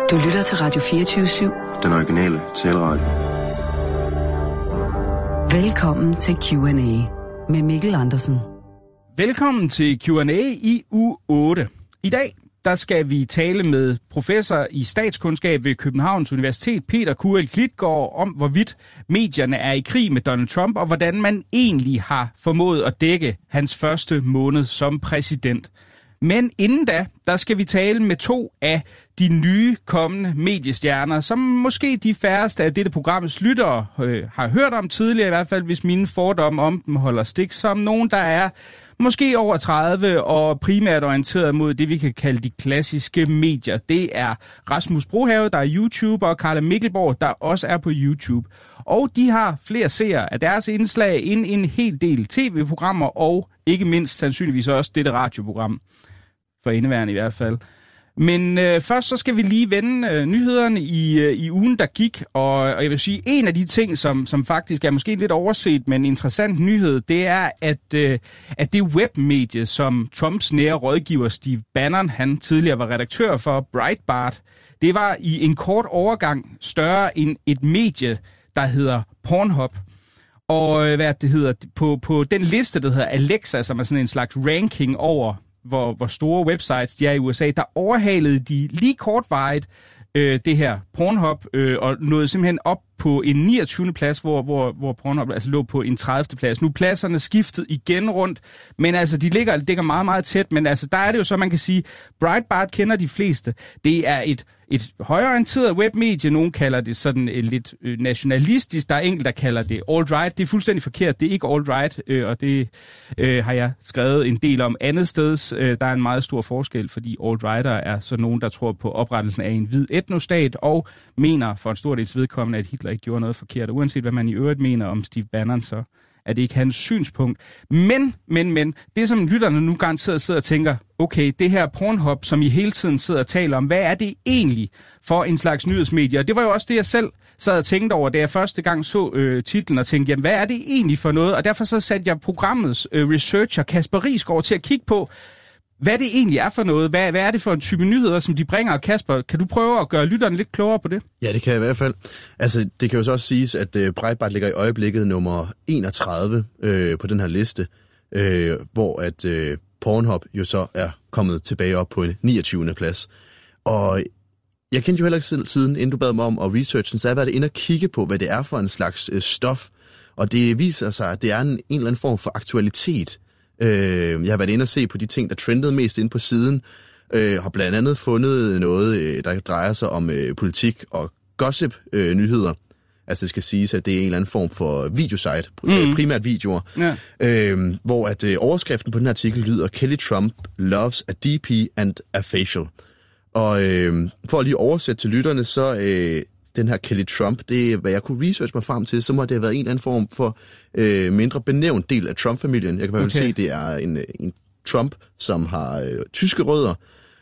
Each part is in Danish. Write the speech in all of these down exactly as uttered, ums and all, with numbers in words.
Du lytter til Radio fireogtyve syv. Den originale taleradio. Velkommen til Q and A med Mikkel Andersen. Velkommen til Q and A i uge otte. I dag der skal vi tale med professor i statskundskab ved Københavns Universitet, Peter Kuel Klitgaard, om hvorvidt medierne er i krig med Donald Trump, og hvordan man egentlig har formået at dække hans første måned som præsident. Men inden da, der skal vi tale med to af de nye kommende mediestjerner, som måske de færreste af dette programs lyttere øh, har hørt om tidligere, i hvert fald hvis mine fordomme om dem holder stik, som nogen, der er måske over tredive og primært orienteret mod det, vi kan kalde de klassiske medier. Det er Rasmus Brohave, der er YouTuber, og Karla Mikkelborg, der også er på YouTube. Og de har flere seere af deres indslag end en hel del tv-programmer, og ikke mindst sandsynligvis også dette radioprogram. For indeværende i hvert fald. Men øh, først så skal vi lige vende øh, nyhederne i, øh, i ugen, der gik. Og, og jeg vil sige, en af de ting, som, som faktisk er måske lidt overset, men en interessant nyhed, det er, at, øh, at det webmedie, som Trumps nære rådgiver Steve Bannon, han tidligere var redaktør for, Breitbart, det var i en kort overgang større end et medie, der hedder Pornhub. Og øh, hvad det hedder, på, på den liste, der hedder Alexa, som er sådan en slags ranking over Hvor, hvor store websites de er i U S A, der overhalede de lige kortvarigt øh, det her Pornhub, øh, og nåede simpelthen op på en niogtyvende plads, hvor, hvor, hvor Pornhub altså lå på en tredivte plads. Nu er pladserne skiftet igen rundt, men altså de ligger, ligger meget, meget tæt, men altså der er det jo så, man kan sige, Breitbart kender de fleste. Det er et Et højreorienteret webmedie, nogen kalder det sådan uh, lidt uh, nationalistisk, der er enkelt, der kalder det alt-right. Det er fuldstændig forkert, det er ikke alt-right, uh, og det uh, har jeg skrevet en del om andet steds. Uh, der er en meget stor forskel, fordi alt-righter er så nogen, der tror på oprettelsen af en hvid etnostat, og mener for en stor dels vedkommende, at Hitler ikke gjorde noget forkert. Og uanset hvad man i øvrigt mener om Steve Bannon, så er det ikke hans synspunkt. Men, men, men, det som lytterne nu garanteret sidder og tænker, okay, det her Pornhub, som I hele tiden sidder og taler om, hvad er det egentlig for en slags nyhedsmedie? Og det var jo også det, jeg selv sad og tænkte over, da jeg første gang så øh, titlen og tænkte, jamen, hvad er det egentlig for noget? Og derfor så satte jeg programmets øh, researcher Kasper Risgaard til at kigge på, hvad det egentlig er for noget. Hvad, hvad er det for en type nyheder, som de bringer? Kasper, kan du prøve at gøre lytterne lidt klogere på det? Ja, det kan jeg i hvert fald. Altså, det kan jo så også siges, at uh, Breitbart ligger i øjeblikket nummer enogtredive øh, på den her liste, øh, hvor at øh, Pornhub jo så er kommet tilbage op på en niogtyvende plads. Og jeg kendte jo heller ikke selv siden, inden du bad mig om at researchen, så jeg har været inde og kigge på, hvad det er for en slags øh, stof. Og det viser sig, at det er en, en eller anden form for aktualitet. Jeg har været inde og se på de ting, der trendede mest inde på siden. Jeg har blandt andet fundet noget, der drejer sig om politik og gossip-nyheder. Altså det skal siges, at det er en eller anden form for videosite, mm. primært videoer. Ja. Øh, hvor at overskriften på den artikel lyder, Kelly Trump loves a D P and a facial. Og øh, for at lige oversætte til lytterne, så... Øh, den her Kelly Trump, det er, hvad jeg kunne researche mig frem til, så må det have været en eller anden form for øh, mindre benævnt del af Trump-familien. Jeg kan okay. se, det er en, en Trump, som har øh, tyske rødder,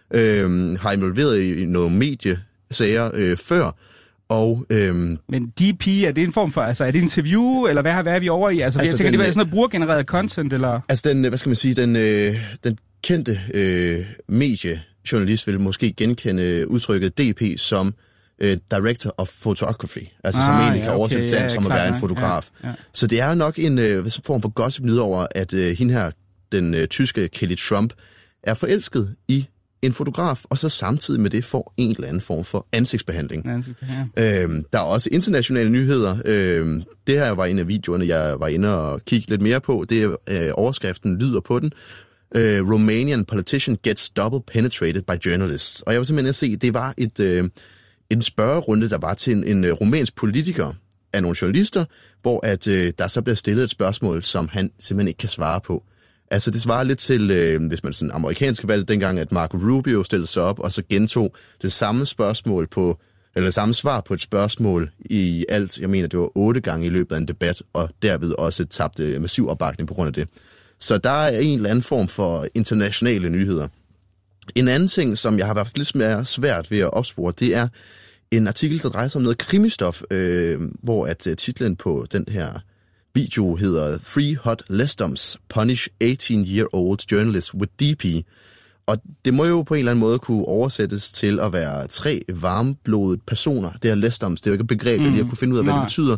øh, har involveret i nogle mediesager øh, før, og... Øh, Men D P, er det en form for, altså er det interview, eller hvad, hvad er vi over i? Altså, altså jeg tænker, den, det er sådan noget brugergenereret content, eller... Altså den, hvad skal man sige, den, øh, den kendte øh, mediejournalist vil måske genkende udtrykket D P som... Director of Photography, altså ah, som egentlig ja, kan oversætte okay, den ja, som klar, at være en fotograf. Ja, ja. Så det er nok en uh, form for gossip nyhed over, at uh, hende her, den uh, tyske Kelly Trump, er forelsket i en fotograf, og så samtidig med det får en eller anden form for ansigtsbehandling. Ansigtsbehandling. Øhm, der er også internationale nyheder. Øhm, det her var en af videoerne, jeg var inde og kigge lidt mere på. Det er øh, overskriften lyder på den. Øh, Romanian politician gets double penetrated by journalists. Og jeg var simpelthen at se, det var et... Øh, en spørgerunde, der var til en, en uh, rumænsk politiker af nogle journalister, hvor at, uh, der så bliver stillet et spørgsmål, som han simpelthen ikke kan svare på. Altså det svarer lidt til, uh, hvis man sådan amerikanske valg dengang, at Marco Rubio stillede sig op, og så gentog det samme spørgsmål på, eller samme svar på et spørgsmål i alt, jeg mener det var otte gange i løbet af en debat, og derved også tabte massiv opbakning på grund af det. Så der er en eller anden form for internationale nyheder. En anden ting, som jeg har været lidt mere svært ved at opspore, det er en artikel, der drejer sig om noget krimistof, øh, hvor at uh, titlen på den her video hedder Three Hot Lesdoms Punish eighteen-year-old Journalist with D P. Og det må jo på en eller anden måde kunne oversættes til at være tre varmblodede personer. Det har læst om, det er jo ikke et begreb, mm. jeg lige har kunne finde ud af, hvad Nej. det betyder.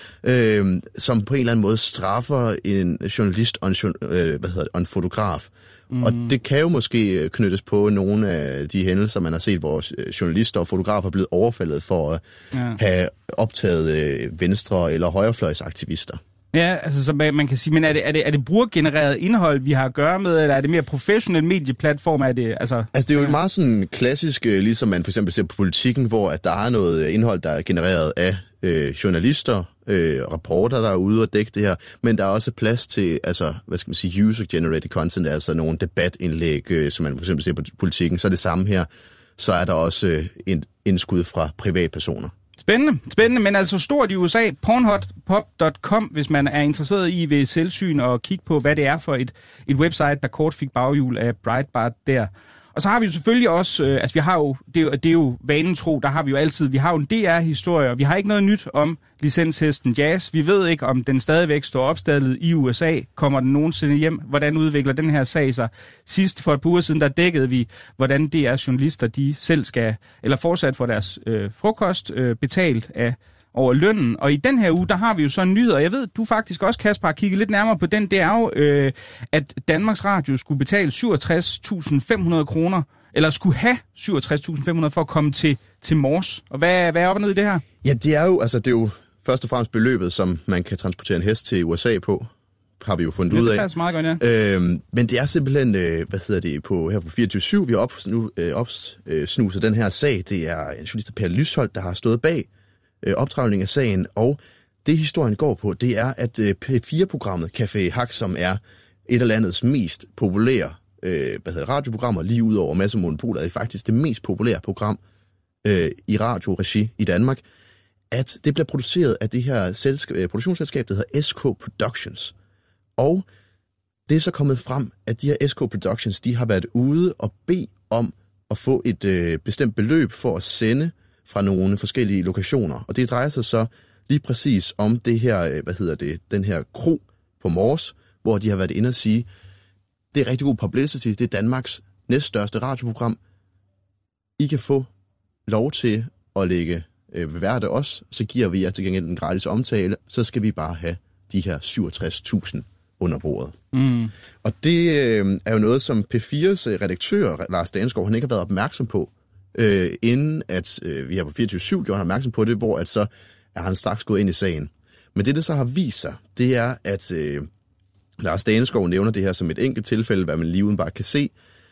Øh, som på en eller anden måde straffer en journalist og en, øh, hvad hedder det, og en fotograf. Mm. Og det kan jo måske knyttes på nogle af de hændelser, man har set, hvor journalister og fotografer er blevet overfaldet for at ja. have optaget øh, venstre- eller højrefløjsaktivister. Ja, altså så man kan sige, men er det, er det, er det brugergenereret indhold, vi har at gøre med, eller er det mere professionel medieplatform? Er det, altså... altså det er jo meget sådan klassisk, ligesom man for eksempel ser på Politikken, hvor at der er noget indhold, der er genereret af øh, journalister, øh, rapporter, der er ude og dække det her, men der er også plads til, altså, hvad skal man sige, user-generated content, altså nogle debatindlæg, øh, som man for eksempel ser på Politikken, så er det samme her, så er der også øh, en indskud fra privatpersoner. Spændende, spændende, men altså stort i U S A, pornhub punktum com, hvis man er interesseret i ved selvsyn og kigge på, hvad det er for et, et website, der kort fik baghjul af Breitbart der. Og så har vi jo selvfølgelig også, øh, altså vi har jo, det er jo, det er jo vanen tro, der har vi jo altid, vi har jo en D R-historie, og vi har ikke noget nyt om licenshesten Jazz. Vi ved ikke, om den stadigvæk står opstillet i U S A. Kommer den nogensinde hjem? Hvordan udvikler den her sag sig? Sidst for et par uger siden, der dækkede vi, hvordan D R-journalister, de selv skal, eller fortsat får deres øh, frokost øh, betalt af over lønnen. Og i den her uge, der har vi jo så en nyhed, og jeg ved, du faktisk også, Kasper, har kigget lidt nærmere på den. Det er jo, øh, at Danmarks Radio skulle betale syvogtres tusind fem hundrede kroner, eller skulle have syvogtres tusind fem hundrede for at komme til, til Mors. Og hvad, hvad er op og ned i det her? Ja, det er jo, altså, det er jo først og fremmest beløbet, som man kan transportere en hest til U S A på, har vi jo fundet ja, ud af. Det er meget godt, ja. Øhm, men det er simpelthen, øh, hvad hedder det, på, her på fireogtyve syv, vi har op, nu, øh, opsnuset den her sag. Det er en journalist, Per Lysholdt, der har stået bag optrævling af sagen, og det historien går på, det er, at P fire-programmet Café Hack, som er et af landets mest populære øh, hvad hedder, radioprogrammer, lige ud over Mads og Monopolet, er det faktisk det mest populære program øh, i radioregi i Danmark, at det bliver produceret af det her selskab, produktionsselskab, der hedder S K Productions. Og det er så kommet frem, at de her S K Productions, de har været ude og bede om at få et øh, bestemt beløb for at sende fra nogle forskellige lokationer. Og det drejer sig så lige præcis om det her, hvad hedder det, den her kro på Mors, hvor de har været inde og sige, det er rigtig god publicity, det er Danmarks næststørste radioprogram. I kan få lov til at lægge øh, beværte os, så giver vi jer til gengæld en gratis omtale, så skal vi bare have de her syvogtres tusind under bordet. Mm. Og det øh, er jo noget, som P fires redaktør, Lars Daneskov, han ikke har været opmærksom på, Øh, inden at øh, vi har på fireogtyve syv gjort opmærksom på det, hvor at så er han straks gået ind i sagen. Men det, der så har vist sig, det er, at øh, Lars Daneskov nævner det her som et enkelt tilfælde, hvad man lige uden bare kan se.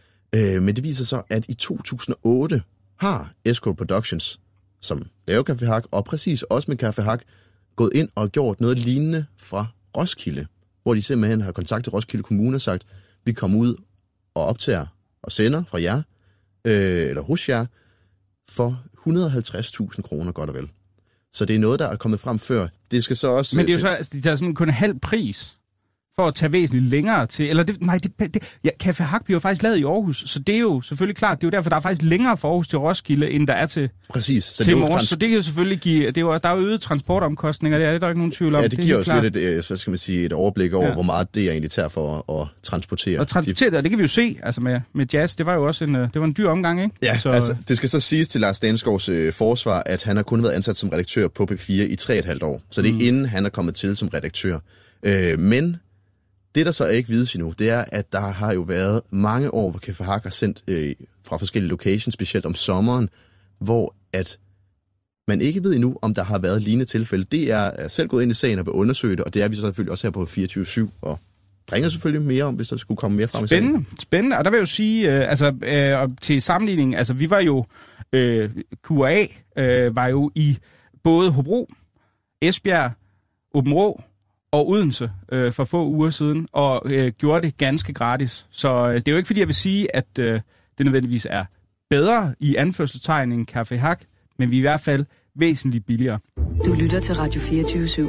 Øh, men det viser så, at i to tusind og otte har S K Productions, som laver Café Hack, og præcis også med Café Hack, gået ind og gjort noget lignende fra Roskilde, hvor de simpelthen har kontaktet Roskilde Kommune og sagt, vi kommer ud og optager og sender fra jer, Øh, eller hos jer, for et hundrede og halvtreds tusind kroner godt og vel. Så det er noget, der er kommet frem før. Det skal så også... Men det er jo så, altså, de tager sådan kun halv pris for at tage væsentligt længere til... Eller det, nej, det, det, ja, Café Hack bliver jo faktisk lavet i Aarhus, så det er jo selvfølgelig klart, det er jo derfor, der er faktisk længere fra Aarhus til Roskilde, end der er til, Præcis. Så til det Mors. Trans- så det kan jo selvfølgelig give... Det er jo, der er jo øget transportomkostninger, det er der ikke nogen tvivl om. Ja, det, det giver også klart. lidt et, så skal man sige, et overblik over, ja. hvor meget det er egentlig tager for at, at transportere. Og transportere, det kan vi jo se altså med, med Jazz. Det var jo også en, det var en dyr omgang, ikke? Ja, så... altså det skal så siges til Lars Daneskovs øh, forsvar, at han har kun været ansat som redaktør på P fire i tre og et halvt år. Så det er mm. inden han er kommet til som redaktør. Øh, men... Det, der så ikke vides endnu, det er, at der har jo været mange år, hvor Café Hack har sendt øh, fra forskellige locations, specielt om sommeren, hvor at man ikke ved endnu, om der har været lignende tilfælde. Det er selv gået ind i sagen og vil undersøge det, og det er vi så selvfølgelig også her på fireogtyve syv, og ringer selvfølgelig mere om, hvis der skulle komme mere frem i sagen. Spændende, spændende. Og der vil jeg jo sige, øh, altså øh, til sammenligning, altså vi var jo, øh, Q A øh, var jo i både Hobro, Esbjerg, Aabenraa og Odense øh, for få uger siden, og øh, gjorde det ganske gratis. Så øh, det er jo ikke, fordi jeg vil sige, at øh, det nødvendigvis er bedre i anførselstegn end Café Hack, men vi er i hvert fald væsentligt billigere. Du lytter til Radio fireogtyve syv.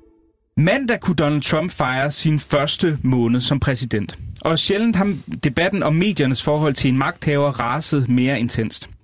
Mandag kunne Donald Trump fejre sin første måned som præsident. Og sjældent har debatten om mediernes forhold til en magthaver raset mere intenst.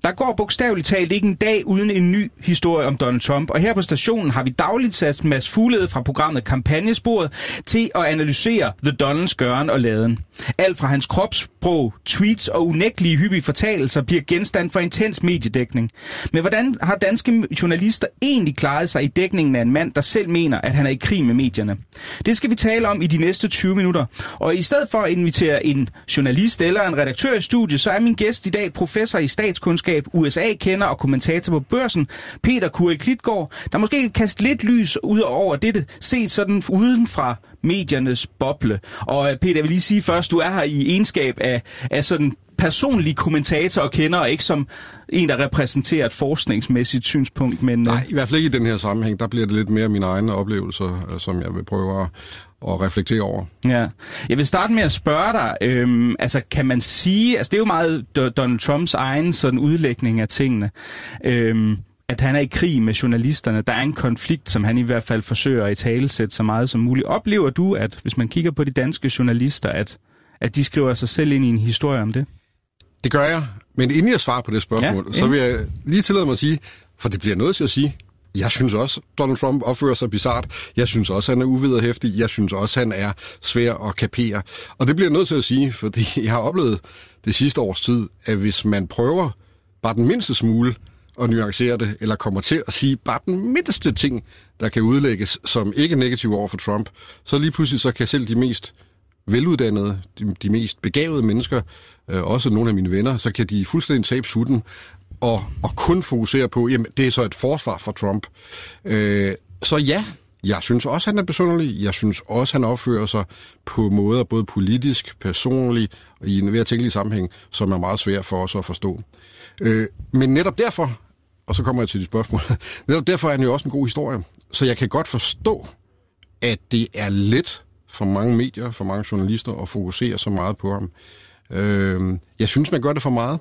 Der går bogstaveligt talt ikke en dag uden en ny historie om Donald Trump, og her på stationen har vi dagligt sat Mads Fuglede fra programmet Kampagnesporet til at analysere The Donalds gøren og laden. Alt fra hans kropssprog, tweets og unægtelige hyppige fortalelser bliver genstand for intens mediedækning. Men hvordan har danske journalister egentlig klaret sig i dækningen af en mand, der selv mener, at han er i krig med medierne? Det skal vi tale om i de næste tyve minutter. Og i stedet for at invitere en journalist eller en redaktør i studiet, så er min gæst i dag professor i statskundskab, U S A-kender og kommentator på Børsen, Peter Kure Klitgaard, der måske kan kaste lidt lys ud over dette, set sådan uden fra mediernes boble. Og Peter, jeg vil lige sige først, du er her i egenskab af, af sådan personlig kommentator og kender, og ikke som en, der repræsenterer et forskningsmæssigt synspunkt. Men, Nej, i hvert fald ikke i den her sammenhæng. Der bliver det lidt mere mine egne oplevelser, som jeg vil prøve at, at reflektere over. Ja. Jeg vil starte med at spørge dig, øhm, altså kan man sige, altså det er jo meget Donald Trumps egen sådan udlægning af tingene, øhm, at han er i krig med journalisterne. Der er en konflikt, som han i hvert fald forsøger at italesætte så meget som muligt. Oplever du, at hvis man kigger på de danske journalister, at, at de skriver sig selv ind i en historie om det? Det gør jeg, men inden jeg svarer på det spørgsmål, ja, så vil jeg lige tillade mig at sige, for det bliver noget til at sige, jeg synes også, Donald Trump opfører sig bizart. Jeg synes også, han er uvederhæftig. Jeg synes også, han er svær at kapere. Og det bliver nødt til at sige, fordi jeg har oplevet det sidste års tid, at hvis man prøver bare den mindste smule at nuancere det, eller kommer til at sige bare den mindste ting, der kan udlægges som ikke negativ over for Trump, så lige pludselig så kan selv de mest veluddannede, de, de mest begavede mennesker, øh, også nogle af mine venner, så kan de fuldstændig tabe sutten og, og kun fokusere på, jamen det er så et forsvar for Trump. Øh, så ja, jeg synes også, han er besynderlig. Jeg synes også, han opfører sig på måder både politisk, personlig og i en hver tænkelig sammenhæng, som er meget svært for os at forstå. Øh, men netop derfor, og så kommer jeg til de spørgsmål, netop derfor er han jo også en god historie. Så jeg kan godt forstå, at det er let for mange medier, for mange journalister at fokusere så meget på ham. Øh, jeg synes, man gør det for meget.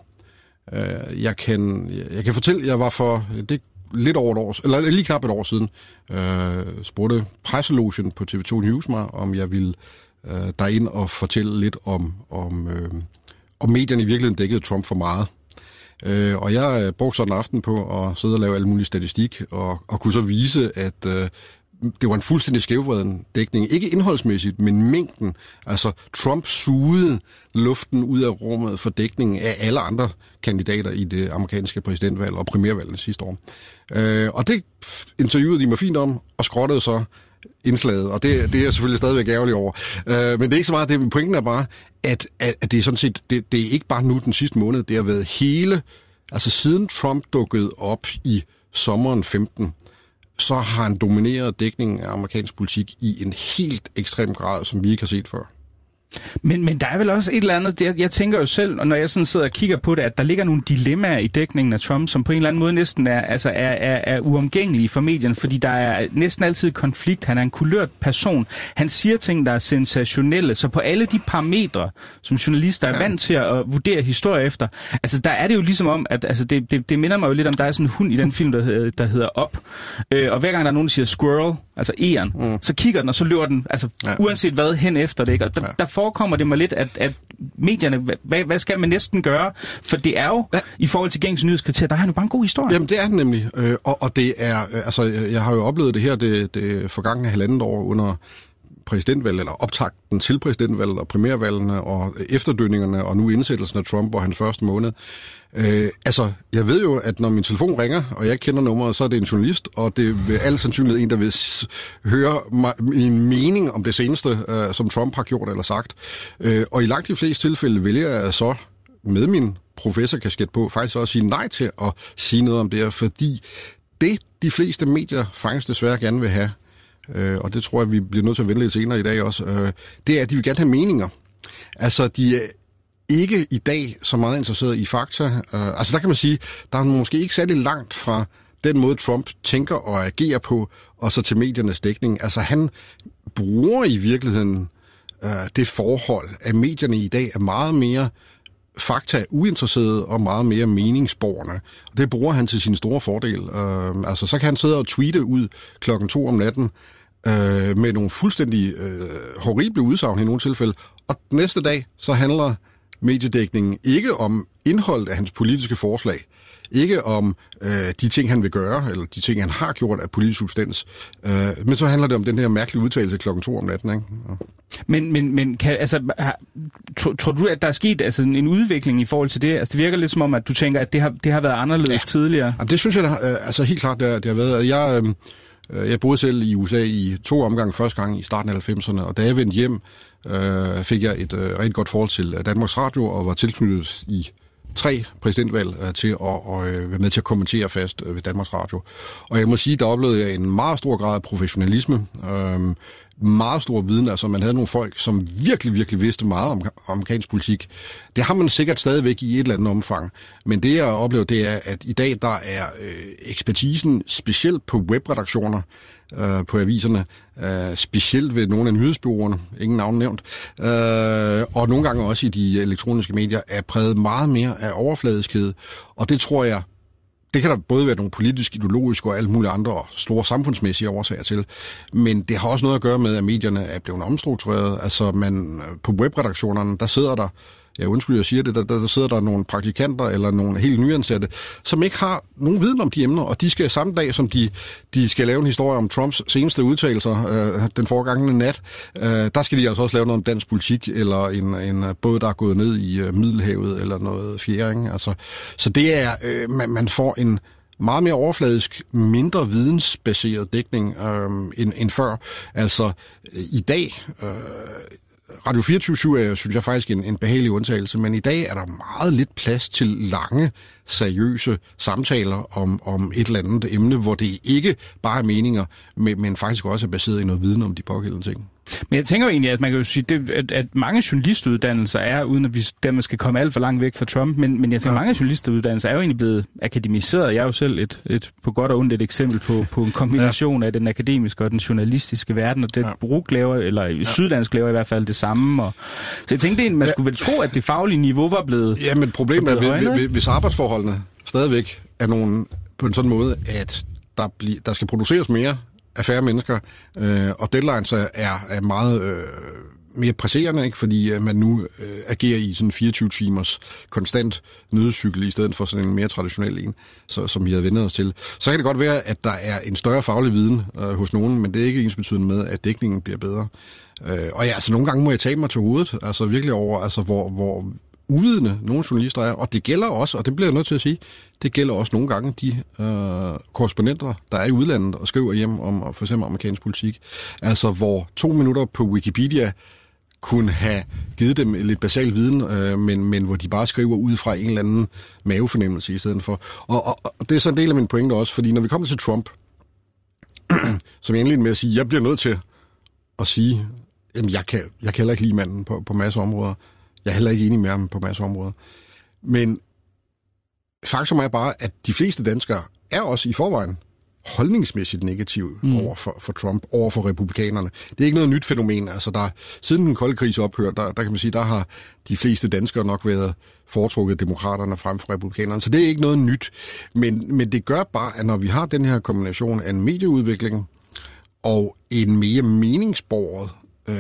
Øh, jeg, kan, jeg kan fortælle, jeg var for det lidt over et år, eller lige knap et år siden, øh, spurgte presselogen på T V to News mig, om jeg ville øh, derind og fortælle lidt om, om, øh, om medierne i virkeligheden dækkede Trump for meget. Øh, og jeg brugte sådan en aften på at sidde og lave alle mulige statistik, og, og kunne så vise, at øh, det var en fuldstændig skævvreden dækning. Ikke indholdsmæssigt, men mængden. Altså, Trump sugede luften ud af rummet for dækningen af alle andre kandidater i det amerikanske præsidentvalg og primærvalget sidste år. Øh, og det interviewede de mig fint om, og skrottede så indslaget, og det, det er jeg selvfølgelig stadigvæk ærgerlig over. Øh, men det er ikke så meget det. Pointen er bare, at, at det er sådan set, det, det er ikke bare nu den sidste måned, det har været hele, altså siden Trump dukkede op i sommeren femten, så har han domineret dækningen af amerikansk politik i en helt ekstrem grad, som vi ikke har set før. Men, men der er vel også et eller andet, jeg, jeg tænker jo selv, når jeg sådan sidder og kigger på det, at der ligger nogle dilemmaer i dækningen af Trump, som på en eller anden måde næsten er, altså er, er, er uomgængelige for medierne, fordi der er næsten altid konflikt. Han er en kulørt person. Han siger ting, der er sensationelle, så på alle de parametre, som journalister er vant til at vurdere historie efter, altså der er det jo ligesom om, at altså, det, det, det minder mig jo lidt om, der er sådan en hund i den film, der hedder, der hedder Up. Øh, og hver gang der er nogen, der siger squirrel, altså egern, mm. så kigger den, og så løber den, altså ja. uanset hvad, hen efter det, ikke? Og der, ja. der forekommer det mig lidt, at, at medierne, hvad, hvad skal man næsten gøre? For det er jo, ja. i forhold til gængse nyhedskriterier, der er jo bare en god historie. Jamen det er den nemlig, øh, og, og det er, øh, altså jeg har jo oplevet det her, det, det forgangne halvandet år under præsidentvalget, eller optakten til præsidentvalget og primærvalgene og efterdønningerne, og nu indsættelsen af Trump og hans første måned. Øh, altså, jeg ved jo, at når min telefon ringer, og jeg kender nummeret, så er det en journalist, og det er al sandsynlighed en, der vil høre min mening om det seneste, øh, som Trump har gjort eller sagt. Øh, og i langt de fleste tilfælde vælger jeg så med min professorkasket på faktisk også sige nej til at sige noget om det, fordi det, de fleste medier faktisk desværre gerne vil have, øh, og det tror jeg, vi bliver nødt til at vente lidt senere i dag også, øh, det er, at de vil gerne have meninger. Altså, de er ikke i dag så meget interesseret i fakta. Uh, altså der kan man sige, der er måske ikke særlig langt fra den måde, Trump tænker og agerer på, og så til mediernes dækning. Altså han bruger i virkeligheden uh, det forhold, at medierne i dag er meget mere fakta uinteresserede og meget mere meningsborgerne. Og det bruger han til sin store fordel. Uh, altså så kan han sidde og tweete ud klokken to om natten uh, med nogle fuldstændig uh, horrible udsagn i nogle tilfælde, og næste dag så handler mediedækningen ikke om indholdet af hans politiske forslag. Ikke om øh, de ting, han vil gøre, eller de ting, han har gjort af politisk substans. Øh, men så handler det om den her mærkelige udtalelse klokken to om natten, ikke? Ja. Men, men, men kan, altså, har, tror, tror du, at der er sket altså, en udvikling i forhold til det? Altså, det virker lidt som om, at du tænker, at det har, det har været anderledes ja. tidligere. Jamen, det synes jeg, der, altså helt klart, det har, det har været. Jeg, øh, jeg boede selv i U S A i to omgange, første gang i starten af halvfemserne, og da jeg vendte hjem, øh, fik jeg et øh, rigtig godt forhold til Danmarks Radio, og var tilknyttet i tre præsidentvalg øh, til at og, øh, være med til at kommentere fast øh, ved Danmarks Radio. Og jeg må sige, der oplevede jeg en meget stor grad af professionalisme, øh, meget stor viden, altså man havde nogle folk, som virkelig, virkelig vidste meget om amerikansk politik. Det har man sikkert stadigvæk i et eller andet omfang, men det jeg oplever, det er, at i dag der er øh, ekspertisen specielt på webredaktioner, øh, på aviserne, øh, specielt ved nogle af nyhedsbureauerne, ingen navn nævnt, øh, og nogle gange også i de elektroniske medier, er præget meget mere af overfladiskhed, og det tror jeg, det kan der både være nogle politisk, ideologiske og alle mulige andre store samfundsmæssige årsager til. Men det har også noget at gøre med, at medierne er blevet omstruktureret. Altså man, på webredaktionerne, der sidder der, ja undskyld, jeg siger det, der, der sidder der nogle praktikanter eller nogle helt nyansatte, som ikke har nogen viden om de emner, og de skal samme dag, som de, de skal lave en historie om Trumps seneste udtalelser øh, den forgangne nat, øh, der skal de altså også lave noget om dansk politik, eller en, en båd, der er gået ned i øh, Middelhavet, eller noget fjerde. Altså, så det er, øh, man, man får en meget mere overfladisk, mindre vidensbaseret dækning øh, end, end før. Altså øh, i dag... Øh, Radio fireogtyve syv er, synes jeg, faktisk en, en behagelig undtagelse, men i dag er der meget lidt plads til lange, seriøse samtaler om, om et eller andet emne, hvor det ikke bare er meninger, men, men faktisk også er baseret i noget viden om de pågældende ting. Men jeg tænker jo egentlig, at man kan jo sige, det, at, at mange journalistuddannelser er, uden at vi dermed skal komme alt for langt væk fra Trump, men, men jeg tænker, at mange journalistuddannelser er jo egentlig blevet akademiseret. Jeg er jo selv et, et på godt og ondt et eksempel på, på en kombination ja. af den akademiske og den journalistiske verden, og det ja. Brug laver, eller ja. Syddansk laver i hvert fald det samme. Og, så jeg tænkte, man skulle vel tro, at det faglige niveau var blevet Ja, men problemet er, højnet, hvis arbejdsforholdene stadigvæk er nogen på en sådan måde, at der, bliver, der skal produceres mere af færre mennesker, øh, og deadlines er, er meget øh, mere presserende, ikke? Fordi øh, man nu øh, agerer i sådan fireogtyve timers konstant nyhedscykel, i stedet for sådan en mere traditionel en, så, som vi havde vendt os til. Så kan det godt være, at der er en større faglig viden øh, hos nogen, men det er ikke ensbetydende med, at dækningen bliver bedre. Øh, og ja, altså nogle gange må jeg tage mig til hovedet, altså virkelig over, altså hvor, hvor uvidende nogle journalister er, og det gælder også, og det bliver jeg nødt til at sige, det gælder også nogle gange de øh, korrespondenter, der er i udlandet og skriver hjem om for eksempel amerikansk politik. Altså hvor to minutter på Wikipedia kunne have givet dem lidt basal viden, øh, men, men hvor de bare skriver ud fra en eller anden mavefornemmelse i stedet for. Og, og, og det er så en del af min pointe også, fordi når vi kommer til Trump, som jeg indledte med at sige, jeg bliver nødt til at sige, jamen jeg kan, jeg kan heller ikke lide manden på, på masser af områder. Jeg er heller ikke enig med ham på masser af områder. Men faktum er bare, at de fleste danskere er også i forvejen holdningsmæssigt negative mm. over for, for Trump, over for republikanerne. Det er ikke noget nyt fænomen. Altså der, siden den kolde krig ophørte, der, der kan man sige, der har de fleste danskere nok været foretrukket demokraterne frem for republikanerne. Så det er ikke noget nyt. Men, men det gør bare, at når vi har den her kombination af en medieudvikling og en mere meningsborget øh,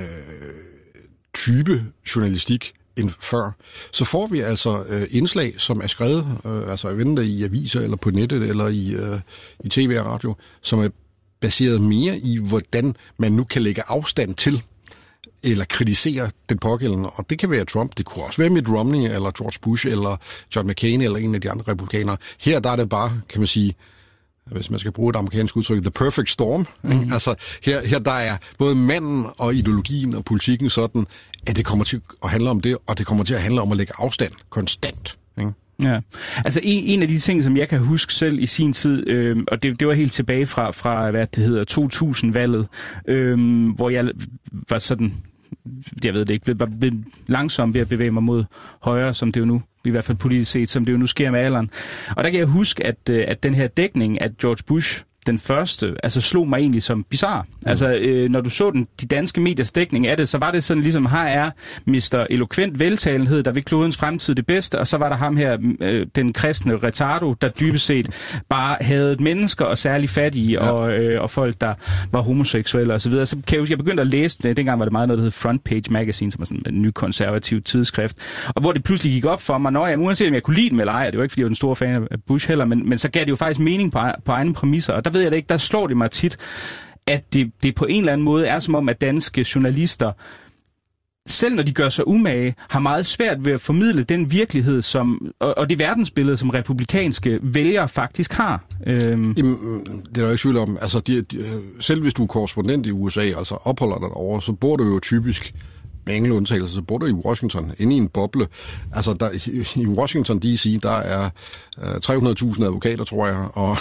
type journalistik end før, så får vi altså øh, indslag, som er skrevet, øh, altså jeg venter i aviser, eller på nettet, eller i, øh, i tv og radio, som er baseret mere i, hvordan man nu kan lægge afstand til, eller kritisere den pågældende. Og det kan være Trump, det kunne også være Mitt Romney, eller George Bush, eller John McCain, eller en af de andre republikanere. Her der er det bare, kan man sige, hvis man skal bruge et amerikansk udtryk, the perfect storm. Mm. Altså her, her der er både manden og ideologien og politikken sådan, at det kommer til at handle om det, og det kommer til at handle om at lægge afstand konstant. Ikke? Ja, altså en, en af de ting, som jeg kan huske selv i sin tid, øh, og det, det var helt tilbage fra, fra hvad det hedder, to tusind-valget, øh, hvor jeg var sådan, jeg ved det ikke, var langsomt ved at bevæge mig mod højre, som det jo nu, i hvert fald politisk set, som det jo nu sker med alderen. Og der kan jeg huske, at, at den her dækning af George Bush den første, altså slog mig egentlig som bizarre. Mm. Altså, øh, når du så den, de danske mediers dækning af det, så var det sådan ligesom, her er mister Eloquent veltalenhed, der vil klodens fremtid det bedste, og så var der ham her, øh, den kristne retardo, der dybest set bare havde mennesker, og særligt fattige, ja. og, øh, og folk, der var homoseksuelle og så videre. Så kan jeg huske, jeg begyndte at læse det, dengang var det meget noget, der hed Front Page Magazine, som var sådan en ny konservativ tidsskrift, og hvor det pludselig gik op for mig, når jeg, uanset om jeg kunne lide dem eller ej, det var ikke, fordi jeg var den store fan af Bush heller, men, men så gav det jo faktisk mening på, på egne præmisser, og der ved jeg det ikke, der slår det mig tit, at det, det på en eller anden måde er som om, at danske journalister, selv når de gør sig umage, har meget svært ved at formidle den virkelighed, som, og, og det verdensbillede, som republikanske vælgere faktisk har. Øhm. Jamen, det er der ikke tvivl om. Altså, de, de, selv hvis du er korrespondent i U S A, altså opholder dig derovre, så bor du jo typisk, med enkelte undtagelser, så bor du i Washington, inde i en boble. Altså, der, i Washington D C, der er uh, tre hundrede tusind advokater, tror jeg, og,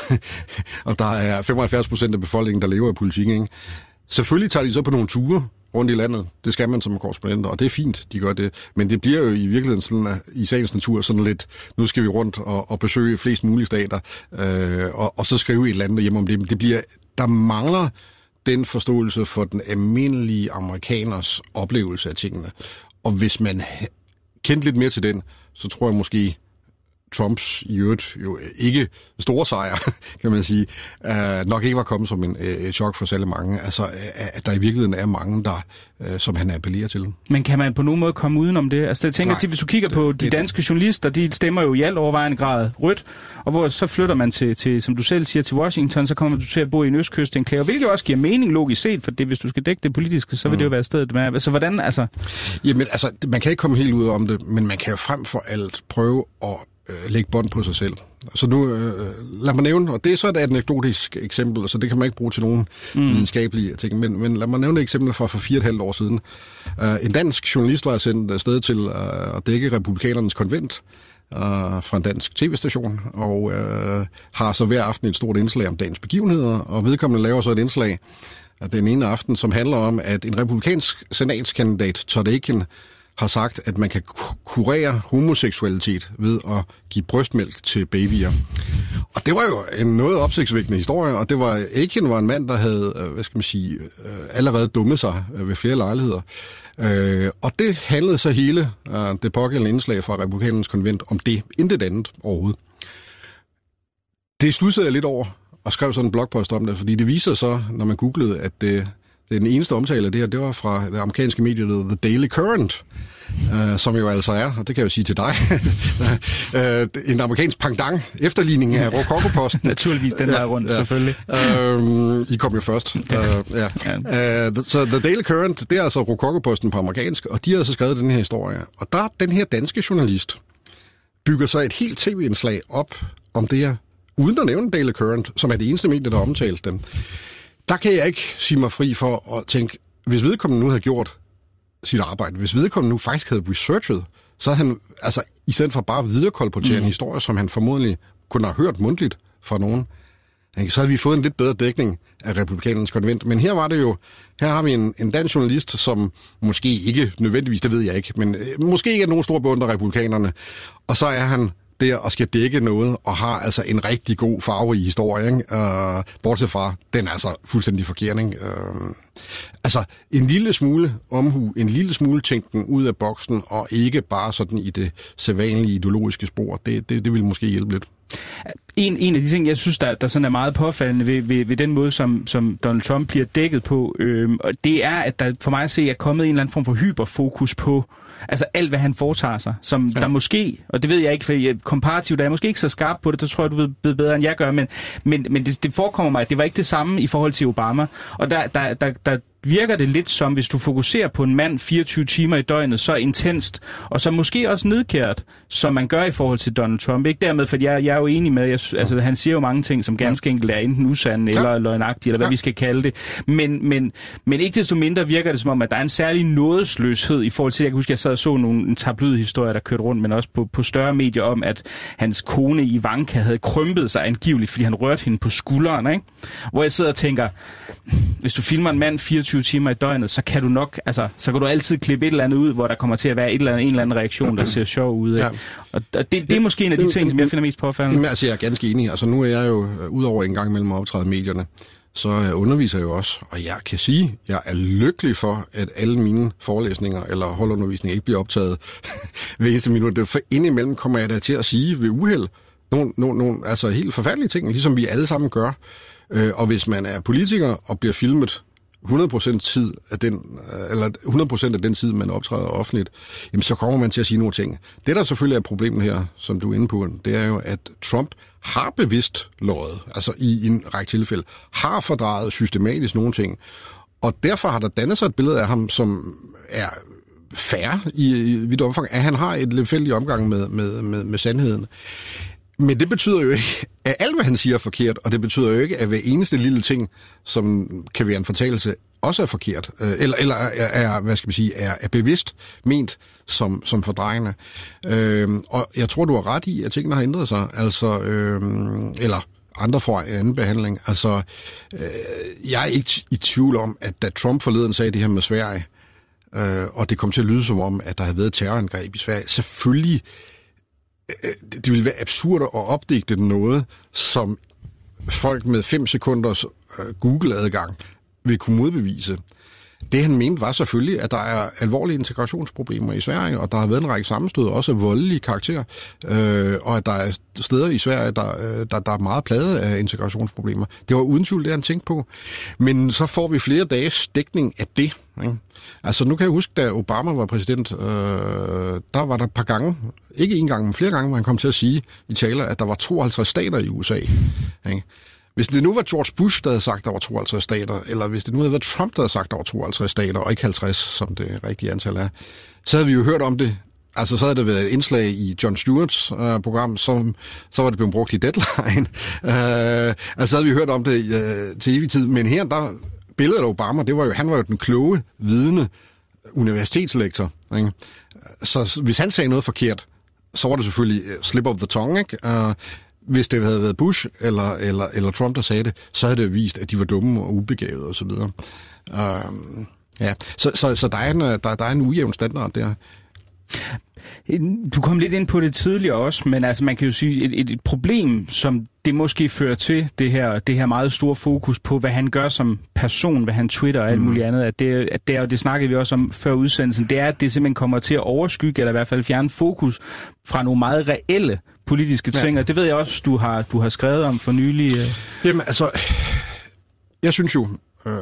og der er femoghalvfjerds procent af befolkningen, der lever af politik, ikke? Selvfølgelig tager de så på nogle ture rundt i landet. Det skal man som korrespondent, og det er fint, de gør det. Men det bliver jo i virkeligheden sådan, i sagens natur sådan lidt, nu skal vi rundt og, og besøge flest mulige stater, øh, og, og så skrive et eller andet hjemme om det. Det bliver, der mangler den forståelse for den almindelige amerikaners oplevelse af tingene. Og hvis man kendte lidt mere til den, så tror jeg måske, Trumps i øvrigt jo ikke store sejr, kan man sige, uh, nok ikke var kommet som en uh, chok for særlig mange. Altså, uh, at der i virkeligheden er mange, der, uh, som han appellerer til. Men kan man på nogen måde komme udenom det? Altså, jeg tænker til, hvis du kigger på det, de danske det. journalister, de stemmer jo i alt overvejende grad rødt, og hvor så flytter man til, til, som du selv siger, til Washington, så kommer du til at bo i en østkystenklave, hvilket også giver mening logisk set, for det, hvis du skal dække det politiske, så vil mm. det jo være stedet med. Så hvordan, altså? Jamen, altså, man kan ikke komme helt ud om det, men man kan jo frem for alt prøve at lægge bånd på sig selv. Så nu, øh, lad mig nævne, og det er så et anekdotisk eksempel, så det kan man ikke bruge til nogen mm. videnskabelige ting, men, men lad mig nævne et eksempel fra for fire og et halvt år siden. Uh, en dansk journalist var sendt afsted til uh, at dække republikanernes konvent uh, fra en dansk tv-station, og uh, har så hver aften et stort indslag om dagens begivenheder, og vedkommende laver så et indslag af den ene aften, som handler om, at en republikansk senatskandidat, Todd Akin, har sagt, at man kan kurere homoseksualitet ved at give brystmælk til babyer. Og det var jo en noget opsigtsvækkende historie, og det var, Akin var en mand, der havde, hvad skal man sige, allerede dummet sig ved flere lejligheder. Og det handlede så hele det pågældende indslag fra Republikanernes konvent om det, intet andet overhovedet. Det slussede jeg lidt over og skrev sådan en blogpost om det, fordi det viser så, når man googlede, at det den eneste omtale af det her, det var fra det amerikanske medie, The Daily Current, uh, som jo altså er, og det kan jeg jo sige til dig, uh, en amerikansk pendant, efterligning af Rococo-posten. Naturligvis den der rundt, ja, selvfølgelig. Uh, I kom jo først. Uh, ja. uh, så so The Daily Current, det er altså Rococo-posten på amerikansk, og de har så skrevet den her historie. Og der den her danske journalist bygger så et helt tv-indslag op om det her, uden at nævne Daily Current, som er det eneste medie, der omtalt dem. Der kan jeg ikke sige mig fri for at tænke, hvis vedkommende nu havde gjort sit arbejde, hvis vedkommende nu faktisk havde researchet, så havde han, altså i stedet for bare at viderekolportere mm. en historie, som han formodentlig kunne have hørt mundtligt fra nogen, så havde vi fået en lidt bedre dækning af Republikanernes konvent. Men her var det jo, her har vi en, en dansk journalist, som måske ikke nødvendigvis, det ved jeg ikke, men måske ikke er nogen stor beundrer af republikanerne, og så er han der og skal dække noget, og har altså en rigtig god farve i historien, uh, bortset fra, den er altså fuldstændig forkert, ikke? Uh, altså, en lille smule omhu, en lille smule tænken ud af boksen, og ikke bare sådan i det sædvanlige ideologiske spor, det, det, det vil måske hjælpe lidt. En, en af de ting, jeg synes, der, der sådan er meget påfaldende ved, ved, ved den måde, som, som Donald Trump bliver dækket på, øh, det er, at der for mig at se er kommet en eller anden form for hyperfokus på altså alt, hvad han foretager sig, som ja. der måske, og det ved jeg ikke, for jeg, komparativt er jeg måske ikke så skarp på det, så tror jeg, du ved, ved bedre, end jeg gør, men, men, men det, det forekommer mig, at det var ikke det samme i forhold til Obama, og der, der, der, der virker det lidt som, hvis du fokuserer på en mand fireogtyve timer i døgnet, så intenst, og så måske også nedkært, som man gør i forhold til Donald Trump. Ikke dermed, for jeg, jeg er jo enig med, jeg, altså han siger jo mange ting, som ganske enkelt er enten usande eller ja. løgnagtige, eller hvad ja. vi skal kalde det. Men, men, men ikke desto mindre virker det som om, at der er en særlig nådesløshed i forhold til, jeg kan huske, jeg sad og så nogle tabloidhistorier, der kørte rundt, men også på, på større medier om, at hans kone Ivanka havde krympet sig angiveligt, fordi han rørte hende på skulderen, ikke? Hvor jeg sidder og tænker, hvis du filmer en mand fireogtyve timer i døgnet, så kan du nok, altså, så kan du altid klippe et eller andet ud, hvor der kommer til at være et eller andet, en eller anden reaktion, der ser sjov ud, ikke? Ja. Og det, det er måske en af de ting, som jeg finder mest påfaldende. Jamen, altså, jeg er ganske enig. Altså, nu er jeg jo, udover en gang mellem at optræde medierne, så underviser jeg jo også, og jeg kan sige, at jeg er lykkelig for, at alle mine forelæsninger eller holdundervisning ikke bliver optaget hver eneste minut. For indimellem kommer jeg da til at sige ved uheld nogle, nogle, nogle altså helt forfærdelige ting, ligesom vi alle sammen gør. Og hvis man er politiker og bliver filmet hundrede procent tid af den, eller hundrede procent af den tid, man optræder offentligt, jamen så kommer man til at sige nogle ting. Det, der selvfølgelig er problemet her, som du er inde på, det er jo, at Trump har bevidst løjet, altså i en række tilfælde, har fordrejet systematisk nogle ting, og derfor har der dannet sig et billede af ham, som er fair i, i vidt omfang, at han har et lemfældig omgang med, med, med, med sandheden. Men det betyder jo ikke, at alt, hvad han siger, er forkert, og det betyder jo ikke, at hver eneste lille ting, som kan være en fortalelse, også er forkert, eller, eller er, er, hvad skal man sige, er, er bevidst ment som, som fordrejende. Øhm, og jeg tror, du har ret i, at tingene har ændret sig, altså, øhm, eller andre får anden behandling. Altså, øh, jeg er ikke i tvivl om, at da Trump forleden sagde det her med Sverige, øh, og det kom til at lyde som om, at der havde været terrorangreb i Sverige, selvfølgelig det ville være absurd at opdigte noget, som folk med fem sekunders Google-adgang vil kunne modbevise. Det han mente var selvfølgelig, at der er alvorlige integrationsproblemer i Sverige, og der har været en række sammenstød, også af voldelige karakterer, øh, og at der er steder i Sverige, der, der, der er meget plaget af integrationsproblemer. Det var uden tvivl det, han tænkte på. Men så får vi flere dages dækning af det. Ikke? Altså nu kan jeg huske, da Obama var præsident, øh, der var der et par gange, ikke en gang, men flere gange, hvor han kom til at sige i taler, at der var tooghalvtreds stater i U S A. Ikke? Hvis det nu var George Bush, der havde sagt, der var tooghalvtreds stater, eller hvis det nu havde været Trump, der havde sagt, der var tooghalvtreds stater, og ikke halvtreds, som det rigtige antal er, så havde vi jo hørt om det. Altså, så havde det været et indslag i Jon Stewarts øh, program, som, så var det blevet brugt i Deadline. øh, altså, så havde vi hørt om det øh, til evig tid. Men her, der billedet af Obama, det var jo, han var jo den kloge, vidende universitetslektor. Ikke? Så hvis han sagde noget forkert, så var det selvfølgelig slip of the tongue, ikke? Uh, Hvis det havde været Bush eller, eller, eller Trump, der sagde det, så havde det vist, at de var dumme og ubegavede osv. Uh, ja. Så, så, så der, er en, der, der er en ujævn standard der. Du kom lidt ind på det tidligere også, men altså man kan jo sige, et, et, et problem, som det måske fører til, det her, det her meget store fokus på, hvad han gør som person, hvad han twitter og alt mm. muligt andet, at det, at det, og det snakkede vi også om før udsendelsen, det er, at det simpelthen kommer til at overskygge, eller i hvert fald fjerne fokus fra nogle meget reelle politiske ting, ja. Og det ved jeg også, du har, du har skrevet om for nylig. Jamen altså, jeg synes jo, øh,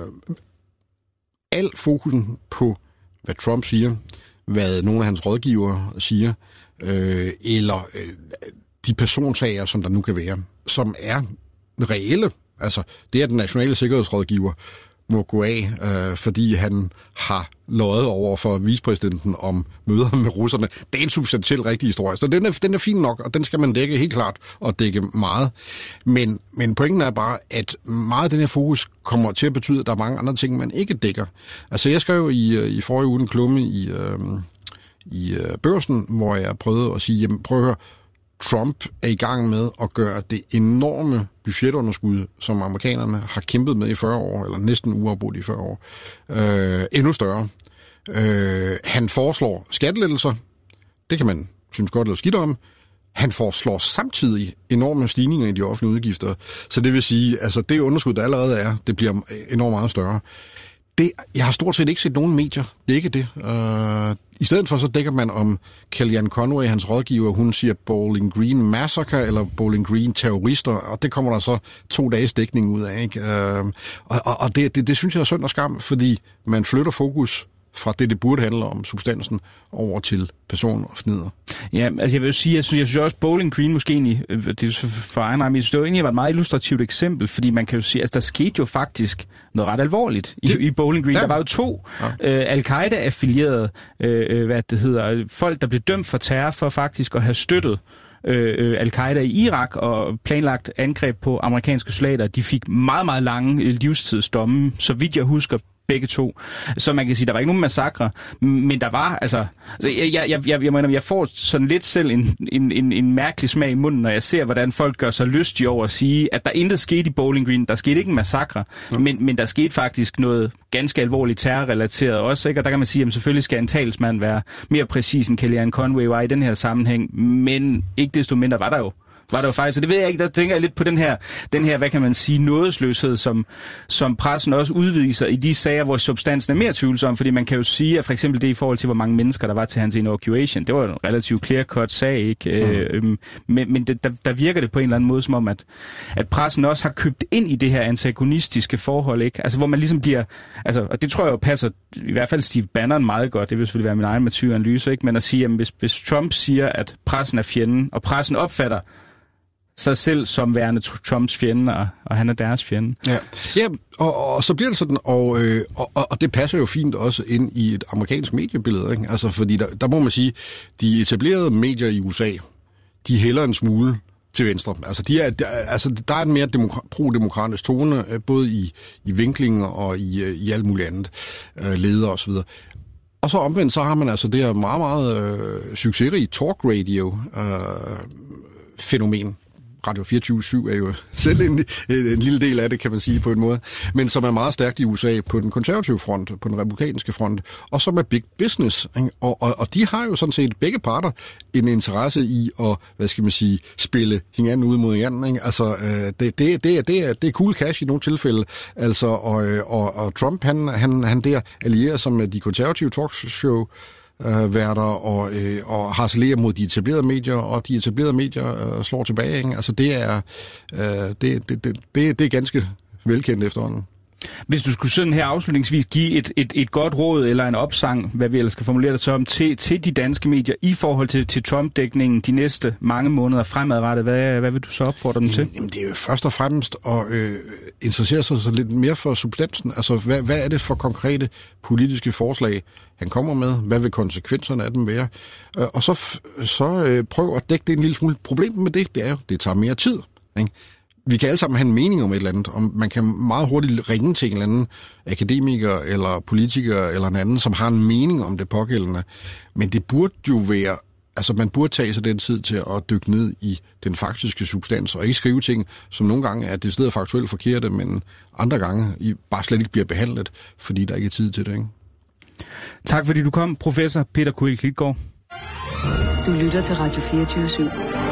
al fokusen på, hvad Trump siger, hvad nogle af hans rådgivere siger, øh, eller øh, de personsager, som der nu kan være, som er reelle. Altså, det er den nationale sikkerhedsrådgiver må gå af, øh, fordi han har løjet over for vicepræsidenten om møder med russerne. Det er en substantiel rigtig historie, så den er, den er fin nok, og den skal man dække helt klart, og dække meget. Men, men pointen er bare, at meget af den her fokus kommer til at betyde, at der er mange andre ting, man ikke dækker. Altså, jeg skrev i, i forrige uge en klumme i, øh, i øh, Børsen, hvor jeg prøvede at sige, jamen prøv at høre, Trump er i gang med at gøre det enorme budgetunderskud, som amerikanerne har kæmpet med i fyrre år, eller næsten uafbrudt i fyrre år, øh, endnu større. Øh, han foreslår skattelettelser. Det kan man synes godt eller skidt om. Han foreslår samtidig enorme stigninger i de offentlige udgifter. Så det vil sige, altså det underskud, der allerede er, det bliver enormt meget større. Det, jeg har stort set ikke set nogen medier dække det. Uh, I stedet for så dækker man om Kellyanne Conway, hans rådgiver, hun siger Bowling Green Massacre eller Bowling Green terrorister, og det kommer der så to dages dækning ud af. Ikke? Uh, og og det, det, det synes jeg er synd og skam, fordi man flytter fokus fra det, det burde handle om, substansen, over til person og fnider. Ja, altså jeg vil jo sige, jeg synes, jeg synes også, Bowling Green måske egentlig, det er for egen egen, det var egentlig et meget illustrativt eksempel, fordi man kan jo sige, altså der skete jo faktisk noget ret alvorligt i, i Bowling Green. Ja. Der var jo to ja. øh, Al-Qaida-affilierede, øh, hvad det hedder, folk, der blev dømt for terror for faktisk at have støttet øh, Al-Qaida i Irak og planlagt angreb på amerikanske soldater. De fik meget, meget lange livstidsdomme, så vidt jeg husker, begge to. Så man kan sige, der var ikke nogen massakre, men der var, altså, altså jeg, jeg, jeg, jeg, jeg, jeg får sådan lidt selv en, en, en, en mærkelig smag i munden, når jeg ser, hvordan folk gør sig lystige over at sige, at der intet skete i Bowling Green. Der skete ikke en massakre, ja. men, men der skete faktisk noget ganske alvorligt terrorrelateret også, ikke? Og der kan man sige, at selvfølgelig skal en talsmand være mere præcis, end Kellyanne Conway var i den her sammenhæng, men ikke desto mindre var der jo var det jo faktisk, så det ved jeg ikke, der tænker jeg lidt på den her, den her, hvad kan man sige, nådesløshed, som, som pressen også udviser i de sager, hvor substansen er mere tvivlsom, fordi man kan jo sige, at for eksempel det i forhold til, hvor mange mennesker der var til hans inauguration, det var en relativt clear-cut sag, ikke? Mm. Øh, men men det, der, der virker det på en eller anden måde, som om, at, at pressen også har købt ind i det her antagonistiske forhold, ikke? Altså, hvor man ligesom bliver, altså, og det tror jeg jo passer, i hvert fald Steve Bannon meget godt, det vil selvfølgelig være min egen maturanalyse, ikke? Men at sige, at hvis, hvis Trump siger, at pressen er fjenden, og pressen opfatter sig selv som værende Trumps fjende, og, og han er deres fjende. Ja, ja og, og så bliver det sådan, og, øh, og, og det passer jo fint også ind i et amerikansk mediebillede, ikke? Altså, fordi der, der må man sige, de etablerede medier i U S A, de hælder en smule til venstre. Altså, de er, der, altså der er en mere demokra- pro-demokratisk tone, både i, i vinklinger og i, i alt muligt andet, øh, ledere og så videre. Og så omvendt, så har man altså det her meget, meget øh, succesrige talk radio øh, fænomen. Radio fireogtyve syv er jo selv en, en lille del af det, kan man sige på en måde, men som er meget stærkt i U S A på den konservative front, på den republikanske front, og som er big business. Og, og, og de har jo sådan set begge parter en interesse i at, hvad skal man sige, spille hinanden ud mod hinanden. Ikke? Altså, det, det, det, det, er, det er cool cash i nogle tilfælde. Altså, og, og, og Trump, han, han, han der allierer sig med de konservative talkshow Øh, værter og, øh, og harcelerer mod de etablerede medier, og de etablerede medier øh, slår tilbage. Ikke? Altså det er, øh, det, det, det, det, det er ganske velkendt efterhånden. Hvis du skulle sådan her afslutningsvis give et, et, et godt råd eller en opsang, hvad vi ellers skal formulere det som, til, til de danske medier i forhold til, til Trump-dækningen de næste mange måneder fremadrettet, hvad, hvad vil du så opfordre dem til? Jamen, det er jo først og fremmest at øh, interessere sig så lidt mere for substansen. Altså, hvad, hvad er det for konkrete politiske forslag, han kommer med? Hvad vil konsekvenserne af dem være? Øh, og så, så øh, prøv at dække det en lille smule. Problemet med det, det er jo, det tager mere tid, ikke? Vi kan alle sammen have en mening om et eller andet, og man kan meget hurtigt ringe til en eller anden akademiker eller politiker eller en anden, som har en mening om det pågældende. Men det burde jo være, altså man burde tage sig den tid til at dykke ned i den faktiske substans, og ikke skrive ting, som nogle gange er det stedet faktuelt forkerte, men andre gange I bare slet ikke bliver behandlet, fordi der ikke er tid til det, ikke? Tak fordi du kom, professor Peter Kuil Klitgaard. Du lytter til Radio fireogtyve syv.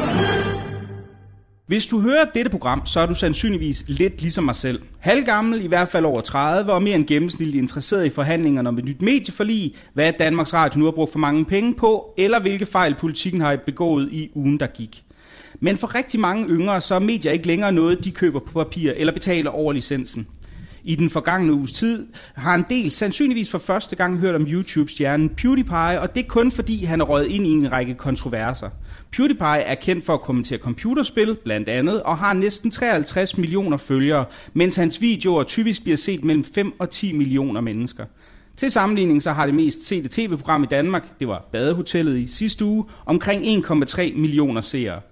Hvis du hører dette program, så er du sandsynligvis lidt ligesom mig selv. Halvgammel, i hvert fald over tredive, og mere end gennemsnitligt interesseret i forhandlingerne om et nyt medieforlig, hvad Danmarks Radio nu har brugt for mange penge på, eller hvilke fejl politikken har begået i ugen, der gik. Men for rigtig mange yngre, så er medier ikke længere noget, de køber på papir eller betaler over licensen. I den forgangne uges tid har en del sandsynligvis for første gang hørt om YouTube-stjernen PewDiePie, og det er kun fordi han er røget ind i en række kontroverser. PewDiePie er kendt for at kommentere computerspil, blandt andet, og har næsten treoghalvtreds millioner følgere, mens hans videoer typisk bliver set mellem fem og ti millioner mennesker. Til sammenligning så har det mest sete tv-program i Danmark, det var Badehotellet i sidste uge, omkring en komma tre millioner seere.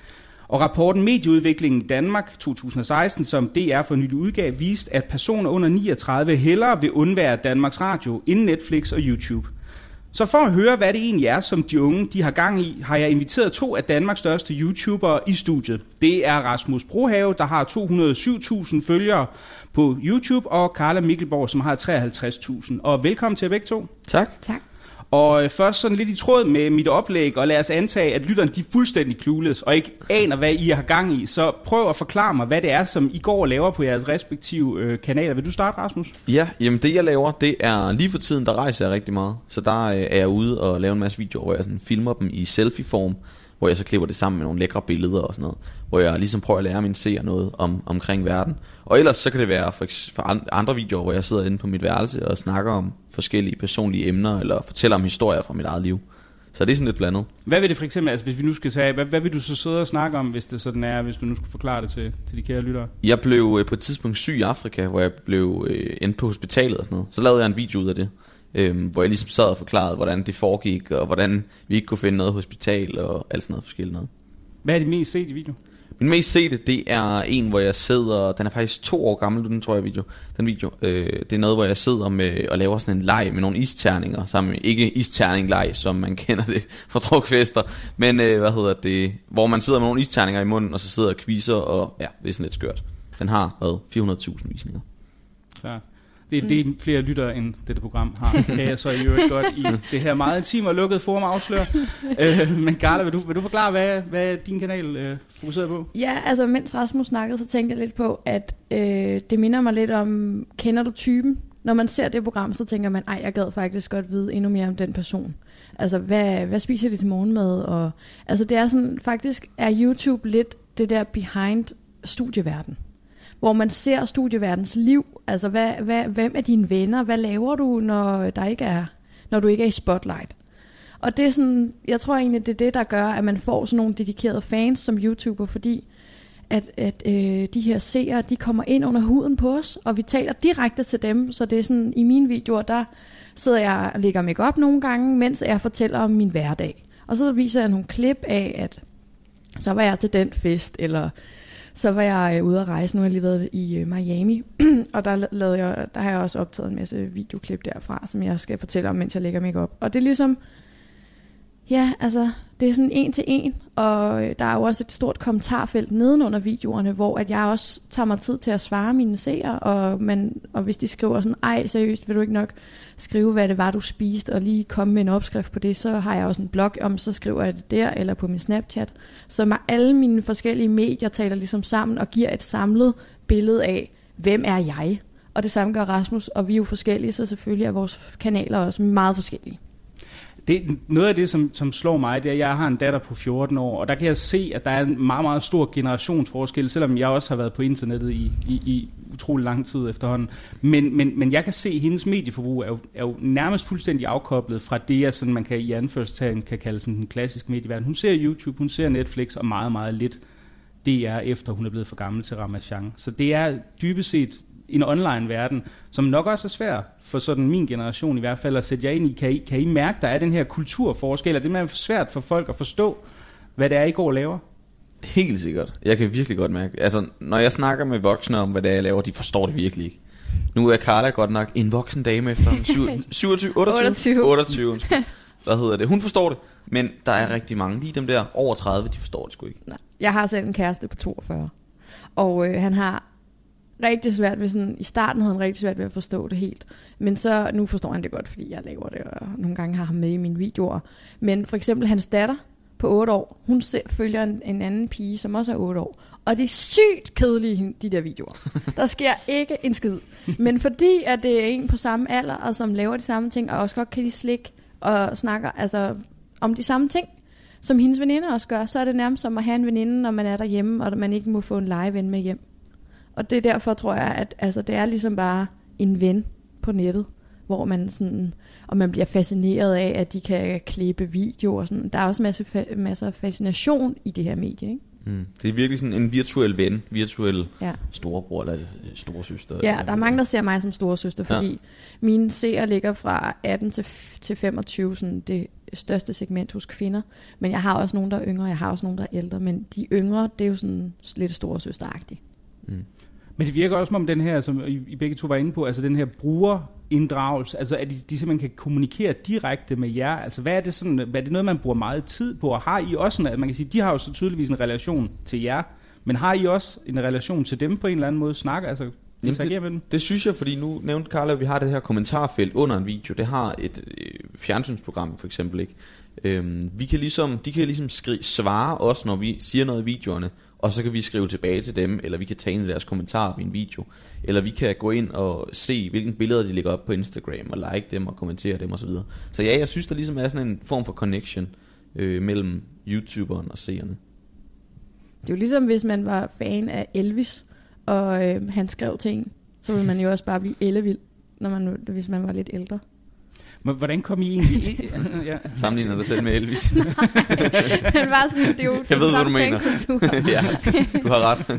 Og rapporten Medieudviklingen i Danmark to tusind og seksten, som D R for nylig udgav, viste, at personer under niogtredive hellere vil undvære Danmarks Radio end Netflix og YouTube. Så for at høre, hvad det egentlig er, som de unge de har gang i, har jeg inviteret to af Danmarks største YouTubere i studiet. Det er Rasmus Brohave, der har to hundrede og syv tusind følgere på YouTube, og Carla Mikkelborg, som har treoghalvtreds tusind. Og velkommen til begge to. Tak. Tak. Og først sådan lidt i tråd med mit oplæg, og lad os antage, at lytterne de er fuldstændig clueless, og ikke aner, hvad I har gang i. Så prøv at forklare mig, hvad det er, som I går og laver på jeres respektive øh, kanaler. Vil du starte, Rasmus? Ja, jamen det jeg laver, det er lige for tiden, der rejser jeg rigtig meget. Så der øh, er jeg ude og laver en masse videoer, hvor jeg sådan filmer dem i selfie-form, hvor jeg så klipper det sammen med nogle lækre billeder og sådan noget, hvor jeg ligesom prøver at lære mine seere noget om, omkring verden. Og ellers så kan det være for, for andre videoer, hvor jeg sidder inde på mit værelse og snakker om forskellige personlige emner, eller fortæller om historier fra mit eget liv. Så det er sådan lidt blandet. Hvad vil det for eksempel, altså hvis vi nu skal sige, hvad, hvad vil du så sidde og snakke om, hvis det sådan er, hvis du nu skulle forklare det til, til de kære lyttere? Jeg blev øh, på et tidspunkt syg i Afrika, hvor jeg blev øh, inde på hospitalet og sådan noget. Så lavede jeg en video ud af det. Øhm, hvor jeg ligesom sad og forklarede, hvordan det foregik, og hvordan vi ikke kunne finde noget hospital, og alt sådan noget forskelligt noget. Hvad er det mest set i video? Min mest sete, det er en, hvor jeg sidder, den er faktisk to år gammel, den tror jeg video, den video. Øh, det er noget, hvor jeg sidder med og laver sådan en leg med nogle isterninger sammen med, ikke isterning-leg, som man kender det fra drukfester, men øh, hvad hedder det, hvor man sidder med nogle isterninger i munden, og så sidder og quizzer, og ja, det er sådan lidt skørt. Den har hvad, fire hundrede tusind visninger. Klar. Det er det flere lyttere end dette program har. Kan jeg så i øvrigt godt i det her meget intime og lukkede forum afsløre. øh, men Carla, vil du, vil du forklare, hvad, hvad din kanal øh, fokuserer på? Ja, altså mens Rasmus snakkede, så tænkte jeg lidt på, at øh, det minder mig lidt om, kender du typen? Når man ser det program, så tænker man, ej, jeg gad faktisk godt vide endnu mere om den person. Altså, hvad, hvad spiser de til morgenmad? Og, altså, det er sådan, faktisk er YouTube lidt det der behind studieverden. Hvor man ser studieverdens liv, altså hvad, hvad, hvem er dine venner, hvad laver du, når der ikke er, når du ikke er i spotlight. Og det er sådan, jeg tror egentlig, det er det, der gør, at man får sådan nogle dedikerede fans som YouTuber, fordi at, at øh, de her seere, de kommer ind under huden på os, og vi taler direkte til dem, så det er sådan, i mine videoer, der sidder jeg og lægger make op nogle gange, mens jeg fortæller om min hverdag. Og så viser jeg nogle klip af, at så var jeg til den fest, eller så var jeg ude at rejse. Nu har jeg lige været i Miami, og der, lavede jeg, der har jeg også optaget en masse videoklip derfra, som jeg skal fortælle om, mens jeg lægger make op. Og det er ligesom, ja, altså, det er sådan en til en, og der er jo også et stort kommentarfelt nedenunder videoerne, hvor at jeg også tager mig tid til at svare mine seere, og, man, og hvis de skriver sådan, ej, seriøst, vil du ikke nok skrive, hvad det var, du spiste, og lige komme med en opskrift på det, så har jeg også en blog om, så skriver jeg det der, eller på min Snapchat. Så med alle mine forskellige medier taler ligesom sammen, og giver et samlet billede af, hvem er jeg? Og det samme gør Rasmus, og vi er jo forskellige, så selvfølgelig er vores kanaler også meget forskellige. Det, noget af det, som, som slår mig, det er, at jeg har en datter på fjorten år, og der kan jeg se, at der er en meget, meget stor generationsforskel, selvom jeg også har været på internettet i, i, i utrolig lang tid efterhånden. Men, men, men jeg kan se, at hendes medieforbrug er jo, er jo nærmest fuldstændig afkoblet fra det, jeg sådan, man kan i anførselstegn kan kalde sådan den klassiske medieverden. Hun ser YouTube, hun ser Netflix og meget, meget lidt D R, efter hun er blevet for gammel til Ramachan. Så det er dybest set en online-verden, som nok også er svær for sådan min generation i hvert fald at sætte jer ind i. Kan I, kan I mærke, der er den her kulturforskel, og det er svært for folk at forstå, hvad det er, I går og laver? Helt sikkert. Jeg kan virkelig godt mærke. Altså, når jeg snakker med voksne om, hvad det er, jeg laver, de forstår det virkelig ikke. Nu er Carla godt nok en voksen dame efter syvogtyve, otteogtyve, otteogtyve. Hvad hedder det? Hun forstår det, men der er rigtig mange. Lige dem der over tredive, de forstår det sgu ikke. Nej. Jeg har selv en kæreste på toogfyrre, og øh, han har rigtig svært ved sådan, i starten havde han rigtig svært ved at forstå det helt. Men så, nu forstår han det godt, fordi jeg laver det, og nogle gange har ham med i mine videoer. Men for eksempel hans datter på otte år, hun selv følger en, en anden pige, som også er otte år. Og det er sygt kedelige, de der videoer. Der sker ikke en skid. Men fordi at det er en på samme alder, og som laver de samme ting, og også godt kan de slik og snakker altså, om de samme ting, som hendes veninder også gør, så er det nærmest som at have en veninde, når man er derhjemme, og man ikke må få en legeven med hjem. Og det er derfor, tror jeg, at altså, det er ligesom bare en ven på nettet, hvor man sådan, og man bliver fascineret af, at de kan klippe videoer og sådan. Der er også masser fa- masser af fascination i det her medie, ikke? Mm. Det er virkelig sådan en virtuel ven, virtuel ja. storebror eller storesøster. Ja, der er mange, der ser mig som storesøster, fordi ja. mine seere ligger fra atten til femogtyve, sådan det største segment hos kvinder. Men jeg har også nogen, der er yngre, jeg har også nogen, der er ældre. Men de yngre, det er jo sådan lidt storesøsteragtigt. Mm. Men det virker også som om den her, som I begge to var inde på, altså den her brugerinddragelse, altså at de, de simpelthen kan kommunikere direkte med jer. Altså hvad er det sådan, hvad er det noget, man bruger meget tid på? Og har I også sådan, at man kan sige, de har jo så tydeligvis en relation til jer, men har I også en relation til dem på en eller anden måde? Snakker, altså Jamen det, det synes jeg, fordi nu nævnte Carla, at vi har det her kommentarfelt under en video. Det har et øh, fjernsynsprogram for eksempel, ikke? Øhm, vi kan ligesom, de kan ligesom skri- svare os, når vi siger noget i videoerne, og så kan vi skrive tilbage til dem, eller vi kan tage ind i deres kommentarer i en video, eller vi kan gå ind og se, hvilke billeder de lægger op på Instagram, og like dem og kommentere dem osv. Så, så ja, jeg synes, der ligesom er sådan en form for connection øh, mellem YouTuberen og seerne. Det er jo ligesom, hvis man var fan af Elvis, og øh, han skrev ting, så ville man jo også bare blive ellevild, når man, hvis man var lidt ældre. Men hvordan kom I egentlig ja. Sammenligner dig selv med Elvis? Nej, men bare sådan, det er jo jeg ved, hvad du mener. Ja, du har ret.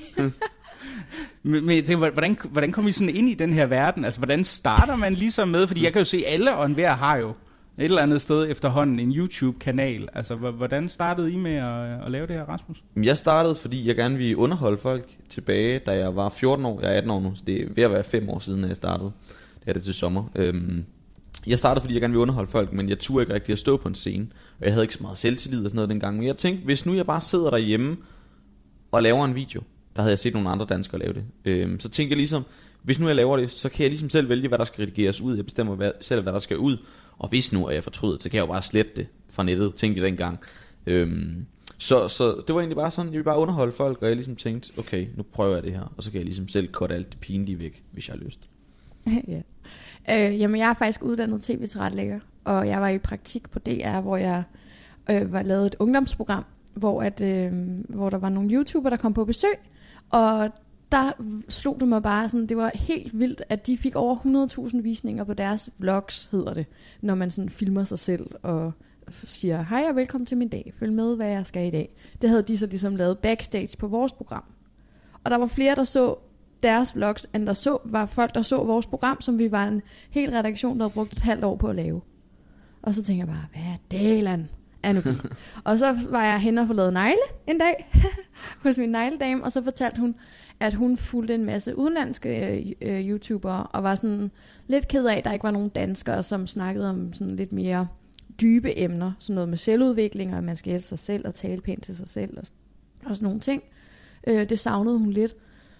Men jeg tænker, hvordan, hvordan kommer I sådan ind i den her verden? Altså, hvordan starter man ligesom med? Fordi jeg kan jo se, alle og enhver har jo et eller andet sted efterhånden en YouTube-kanal. Altså, hvordan startede I med at, at lave det her, Rasmus? Jeg startede, fordi jeg gerne ville underholde folk tilbage, da jeg var fjorten år. Jeg er atten år nu, så det er ved at være fem år siden, at jeg startede. Det er det til sommer. Øhm, jeg startede, fordi jeg gerne ville underholde folk, men jeg turde ikke rigtig at stå på en scene. Og jeg havde ikke så meget selvtillid og sådan noget dengang. Men jeg tænkte, hvis nu jeg bare sidder derhjemme og laver en video, der havde jeg set nogle andre danskere lave det. Øhm, så tænkte jeg ligesom, hvis nu jeg laver det, så kan jeg ligesom selv vælge, hvad der skal redigeres ud. Jeg bestemmer hvad, selv, hvad der skal ud. Og hvis nu er jeg fortrydet, så kan jeg jo bare slette det fra nettet, tænkte jeg dengang. Øhm, så, så det var egentlig bare sådan, jeg ville bare underholde folk, og jeg ligesom tænkte, okay, nu prøver jeg det her. Og så kan jeg ligesom selv cutte alt det pinlige væk, hvis jeg har lyst. Ja. Øh, jamen, jeg er faktisk uddannet tv-tilrettelægger, og jeg var i praktik på D R, hvor jeg øh, var lavet et ungdomsprogram, hvor, at, øh, hvor der var nogle YouTuber, der kom på besøg, og der slog det mig bare sådan, det var helt vildt, at de fik over hundrede tusind visninger på deres vlogs, hedder det, når man sådan filmer sig selv og siger, hej og velkommen til min dag, følg med, hvad jeg skal i dag. Det havde de så ligesom lavet backstage på vores program. Og der var flere, der så deres vlogs, end der så, var folk, der så vores program, som vi var en hel redaktion, der havde brugt et halvt år på at lave. Og så tænkte jeg bare, hvad er delen? Og så var jeg hen og få lavet negle en dag hos min negledame, og så fortalte hun, at hun fulgte en masse udenlandske øh, YouTubere, og var sådan lidt ked af, at der ikke var nogen danskere, som snakkede om sådan lidt mere dybe emner, sådan noget med selvudvikling, og at man skal elske sig selv og tale pænt til sig selv, og, og sådan nogle ting. Øh, det savnede hun lidt.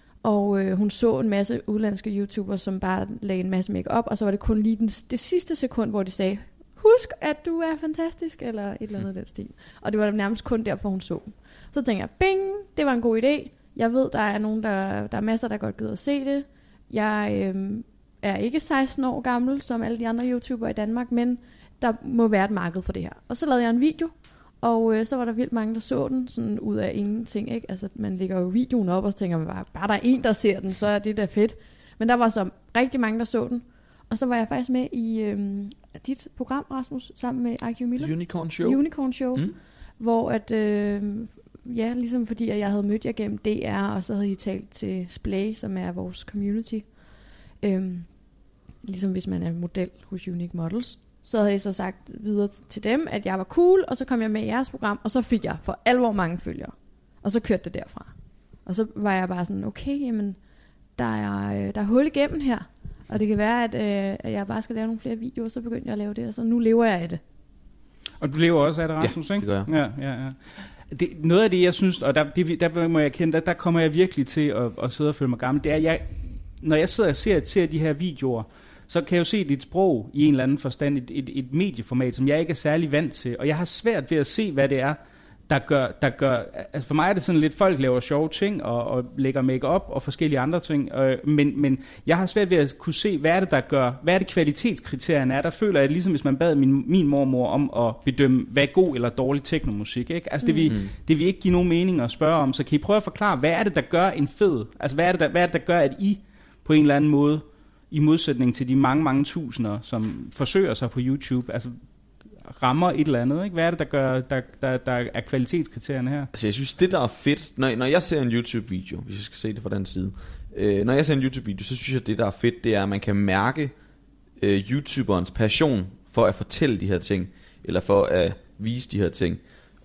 Og øh, hun så en masse udenlandske YouTubere, som bare lagde en masse make-up, og så var det kun lige den, det sidste sekund, hvor de sagde, husk, at du er fantastisk, eller et eller andet af den stil. Og det var nærmest kun derfor, hun så. Så tænkte jeg, bing, det var en god idé. Jeg ved, der er nogen, der, der er masser, der godt gider at se det. Jeg øh, er ikke seksten år gammel, som alle de andre YouTubere i Danmark, men der må være et marked for det her. Og så lavede jeg en video, og øh, så var der vildt mange, der så den, sådan ud af ingenting, ikke? Altså, man lægger jo videoen op, og så tænker man bare, bare der er en, der ser den, så er det da fedt. Men der var så rigtig mange, der så den. Og så var jeg faktisk med i øh, dit program, Rasmus, sammen med I Q Miller. The Unicorn Show. Unicorn Show, mm. hvor at, øh, ja, ligesom fordi at jeg havde mødt jer gennem D R, og så havde I talt til Splay, som er vores community. Øh, ligesom hvis man er model hos Unique Models. Så havde jeg så sagt videre til dem, at jeg var cool, og så kom jeg med i jeres program, og så fik jeg for alvor mange følgere. Og så kørte det derfra. Og så var jeg bare sådan, okay, jamen, der er, der er hul igennem her. Og det kan være, at, øh, at jeg bare skal lave nogle flere videoer, så begyndte jeg at lave det, og så nu lever jeg af det. Og du lever også af det, Rasmus, ja, ikke? det gør jeg. Ja, ja, ja. Det, noget af det, jeg synes, og der, det, der må jeg kende, der, der kommer jeg virkelig til at, at sidde og føle mig gammel, det er, jeg, når jeg sidder og ser, ser de her videoer, så kan jeg jo se dit sprog i en eller anden forstand, et, et, et medieformat, som jeg ikke er særlig vant til. Og jeg har svært ved at se, hvad det er, der gør... Der gør altså for mig er det sådan lidt, folk laver sjove ting og, og lægger make-up og forskellige andre ting. Øh, men, men jeg har svært ved at kunne se, hvad er det, der gør... Hvad er det kvalitetskriterierne er? Der føler jeg, ligesom hvis man bad min, min mormor om at bedømme, hvad er god eller dårlig teknomusik. Ikke? Altså det vil, mm. det vil ikke give nogen mening at spørge om. Så kan I prøve at forklare, hvad er det, der gør en fed... Altså hvad er det, der, hvad er det, der gør, at I på en eller anden måde... i modsætning til de mange, mange tusinder, som forsøger sig på YouTube, altså rammer et eller andet, ikke? Hvad er det, der, gør, der, der, der er kvalitetskriterierne her? Altså jeg synes, det der er fedt, når, når jeg ser en YouTube-video, hvis jeg skal se det fra den side, øh, når jeg ser en YouTube-video, så synes jeg, det der er fedt, det er, at man kan mærke øh, YouTuberens passion for at fortælle de her ting, eller for at vise de her ting.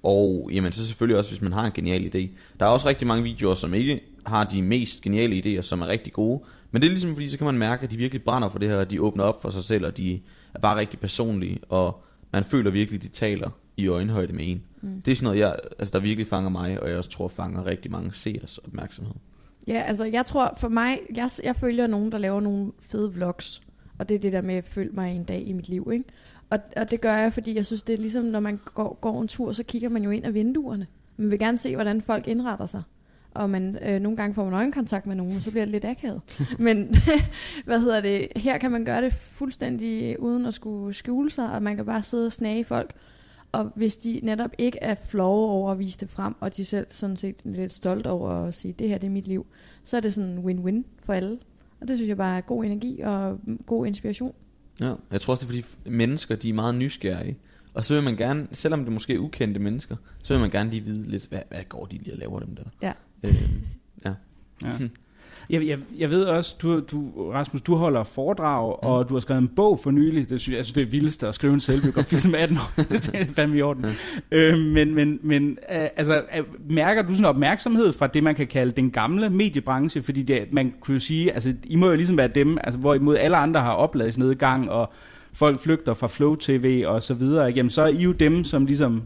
Og jamen, så selvfølgelig også, hvis man har en genial idé. Der er også rigtig mange videoer, som ikke har de mest geniale idéer, som er rigtig gode. Men det er ligesom fordi, så kan man mærke, at de virkelig brænder for det her, og de åbner op for sig selv, og de er bare rigtig personlige, og man føler virkelig, at de taler i øjenhøjde med en. Mm. Det er sådan noget, jeg, altså, der virkelig fanger mig, og jeg også tror, fanger rigtig mange seers opmærksomhed. Ja, altså jeg tror for mig, jeg, jeg følger nogen, der laver nogle fede vlogs, og det er det der med at følge mig en dag i mit liv, ikke? Og, og det gør jeg, fordi jeg synes, det er ligesom, når man går, går en tur, så kigger man jo ind af vinduerne. Man vil gerne se, hvordan folk indretter sig. Og man, øh, nogle gange får man øjenkontakt med nogen, og så bliver det lidt akavet. Men hvad hedder det? Her kan man gøre det fuldstændig uden at skulle skjule sig, og man kan bare sidde og snage folk. Og hvis de netop ikke er flove over at vise det frem, og de selv sådan set er lidt stolt over at sige, det her det er mit liv, så er det sådan en win-win for alle. Og det synes jeg bare er god energi og god inspiration. Ja, jeg tror også, det er fordi mennesker, de er meget nysgerrige. Og så vil man gerne, selvom det måske er ukendte mennesker, så vil man gerne lige vide lidt, hvad, hvad går de lige og laver dem der. Ja. Øh, ja. Ja. Jeg, jeg, jeg ved også, du, du, Rasmus, du holder foredrag, mm. og du har skrevet en bog for nylig. Det synes jeg, altså, det er vildeste at skrive en selvbiografi som atten år. Det er fandme i orden. Mm. Øh, men men, men øh, altså, øh, mærker du sådan opmærksomhed fra det, man kan kalde den gamle mediebranche? Fordi det, man kunne jo sige, altså, I må jo ligesom være dem, altså, hvorimod alle andre har opladsnedgang, og folk flygter fra Flow T V og så videre. Jamen, så er I jo dem, som ligesom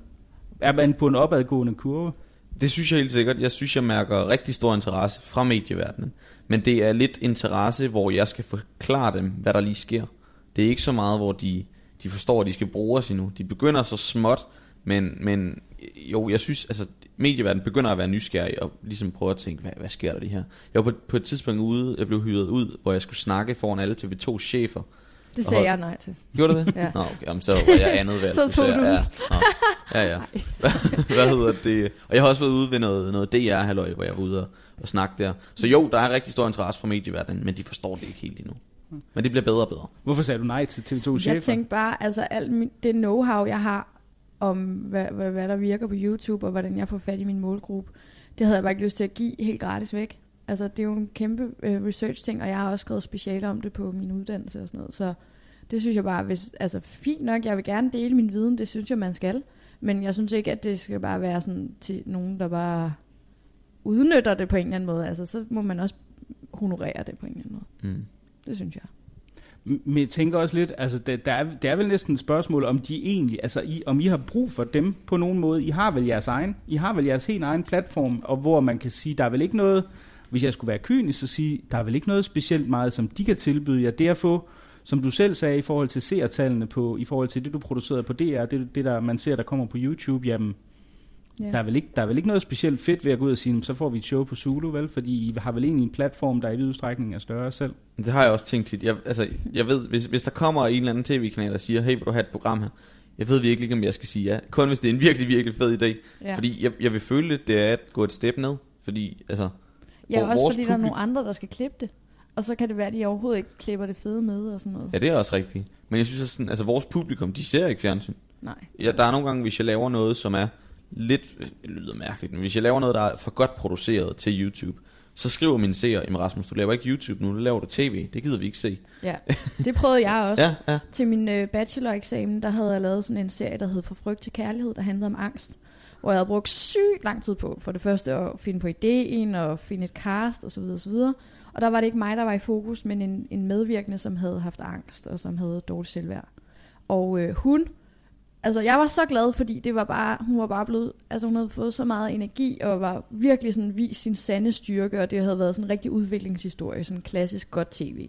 er på en opadgående kurve. Det synes jeg helt sikkert. Jeg synes, jeg mærker rigtig stor interesse fra medieverdenen. Men det er lidt interesse, hvor jeg skal forklare dem, hvad der lige sker. Det er ikke så meget, hvor de, de forstår, at de skal bruge os endnu. De begynder så småt, men, men jo, jeg synes, altså medieverdenen begynder at være nysgerrig og ligesom prøve at tænke, hvad, hvad sker der det her? Jeg var på, på et tidspunkt ude, jeg blev hyret ud, hvor jeg skulle snakke foran alle T V to chefer. Det sagde jeg nej til. Gjorde du det? Ja. Nå, okay. Jamen, så var jeg andet valg. Så tog du ja, ja, ja. Hvad hedder det? Og jeg har også været ude ved noget, noget D R-halløj, hvor jeg var ude og, og snakke der. Så jo, der er rigtig stor interesse fra medieverdenen, men de forstår det ikke helt endnu. Men det bliver bedre og bedre. Hvorfor sagde du nej til T V to chefer? Jeg tænkte bare, altså alt det know-how, jeg har om, hvad, hvad, hvad der virker på YouTube, og hvordan jeg får fat i min målgruppe, det havde jeg bare ikke lyst til at give helt gratis væk. Altså, det er jo en kæmpe øh, research-ting, og jeg har også skrevet specialer om det på min uddannelse og sådan noget, så det synes jeg bare, hvis, altså fint nok, jeg vil gerne dele min viden, det synes jeg, man skal, men jeg synes ikke, at det skal bare være sådan til nogen, der bare udnytter det på en eller anden måde, altså så må man også honorere det på en eller anden måde. Mm. Det synes jeg. Men jeg tænker også lidt, altså det, der er, det er vel næsten et spørgsmål, om de egentlig, altså I, om I har brug for dem på nogen måde. I har vel jeres egen, I har vel jeres helt egen platform, og hvor man kan sige, der er vel ikke noget, hvis jeg skulle være kynisk, så sige, der er vel ikke noget specielt meget, som de kan tilbyde jer. Det at få, som du selv sagde, i forhold til seertallene på, i forhold til det, du producerede på D R, det, det der man ser, der kommer på YouTube, jamen, yeah. der, er vel ikke, der er vel ikke noget specielt fedt ved at gå ud og sige, så får vi et show på Zulu, vel? Fordi I har vel egentlig en platform, der i vid udstrækning er større selv. Det har jeg også tænkt tit. Jeg, altså, jeg ved, hvis, hvis der kommer en eller anden tv-kanal, der siger, hey, vil du have et program her? Jeg ved virkelig ikke, om jeg skal sige ja. Kun hvis det er en virkelig, virkelig fed idé. Ja. Fordi jeg, jeg vil føle lidt, det er at gå et step ned. Fordi, altså... Ja, også fordi publik- der er nogle andre, der skal klippe det. Og så kan det være, at de overhovedet ikke klipper det fede med og sådan noget. Ja, det er også rigtigt. Men jeg synes, at sådan, altså, vores publikum, de ser ikke fjernsyn. Nej. Ja, der er nogle gange, hvis jeg laver noget, som er lidt... Det lyder mærkeligt, men hvis jeg laver noget, der er for godt produceret til YouTube, så skriver mine seere, jamen Rasmus, du laver ikke YouTube nu, du laver du tv. Det gider vi ikke se. Ja, det prøvede jeg også. ja, ja. Til min øh, bacheloreksamen, der havde jeg lavet sådan en serie, der hed Fra frygt til kærlighed, der handlede om angst. Hvor jeg havde brugt sygt lang tid på, for det første at finde på ideen, og finde et cast, osv. osv. Og der var det ikke mig, der var i fokus, men en, en medvirkende, som havde haft angst, og som havde dårligt selvværd. Og øh, hun, altså jeg var så glad, fordi det var bare, hun var bare blevet, altså hun havde fået så meget energi, og var virkelig sådan vist sin sande styrke, og det havde været sådan en rigtig udviklingshistorie, sådan klassisk godt tv.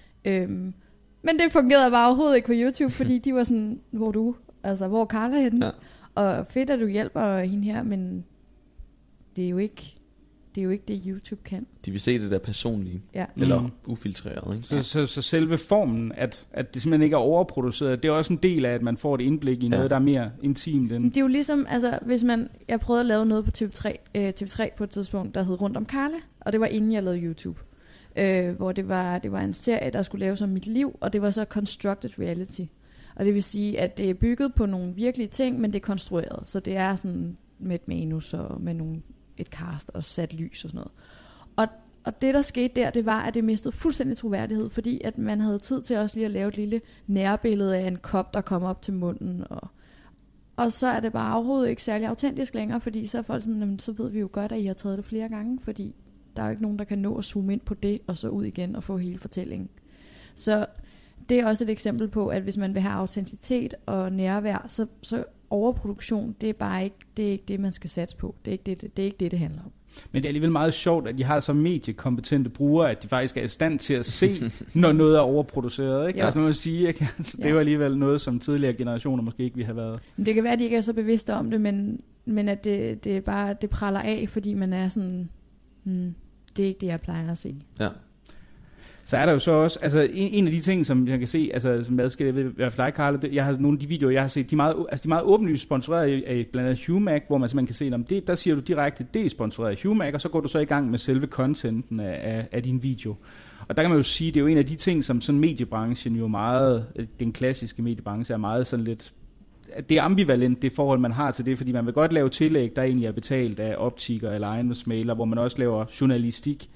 Øhm, men det fungerede bare overhovedet ikke på YouTube, fordi de var sådan, hvor du, altså hvor er Carla henne? Ja. Og fedt, at du hjælper hende her, men det er jo ikke det, er jo ikke det YouTube kan. De vil se det der personlige, ja. Eller mm. ufiltreret. Ikke? Så, ja. så, så selve formen, at, at det simpelthen ikke er overproduceret, det er også en del af, at man får et indblik i noget, ja. der er mere intimt. End... Det er jo ligesom, altså hvis man, jeg prøvede at lave noget på T V tre, øh, T V tre på et tidspunkt, der hed Rundt om Carla, og det var inden jeg lavede YouTube. Øh, hvor det var, det var en serie, der skulle laves om mit liv, og det var så constructed reality. Og det vil sige, at det er bygget på nogle virkelige ting, men det er konstrueret. Så det er sådan med et manus og med nogle, et cast og sat lys og sådan noget. Og, og det, der skete der, det var, at det mistede fuldstændig troværdighed, fordi at man havde tid til også lige at lave et lille nærbillede af en kop, der kom op til munden. Og, og så er det bare overhovedet ikke særlig autentisk længere, fordi så er folk sådan, jamen, så ved vi jo godt, at I har taget det flere gange, fordi der er jo ikke nogen, der kan nå at zoome ind på det, og så ud igen og få hele fortællingen. Så det er også et eksempel på, at hvis man vil have autenticitet og nærvær, så, så overproduktion, det er bare ikke det, er ikke det man skal satse på. Det er, ikke det, det, det er ikke det, det handler om. Men det er alligevel meget sjovt, at de har så mediekompetente brugere, at de faktisk er i stand til at se, når noget er overproduceret. Ikke? Altså noget at sige, ikke? Altså, det er jo alligevel noget, som tidligere generationer måske ikke ville have været. Det kan være, at de ikke er så bevidste om det, men, men at det, det bare det praller af, fordi man er sådan, hmm, det er ikke det, jeg plejer at se. Ja. Så er der jo så også, altså en, en af de ting, som jeg kan se, altså som adskiller ved i hvert fald dig, Carla, jeg har nogle af de videoer, jeg har set, de er meget, altså de er meget åbenlyst sponsoreret af, af blandt andet Humac, hvor man simpelthen kan se, om det, der siger du direkte, det er sponsoreret af Humac, og så går du så i gang med selve contenten af, af, af din video. Og der kan man jo sige, det er jo en af de ting, som sådan mediebranchen jo meget, den klassiske mediebranche er meget sådan lidt, det er ambivalent, det forhold, man har til det, fordi man vil godt lave tillæg, der egentlig er betalt af optiker eller ejendomsmægler, hvor man også laver journalistik,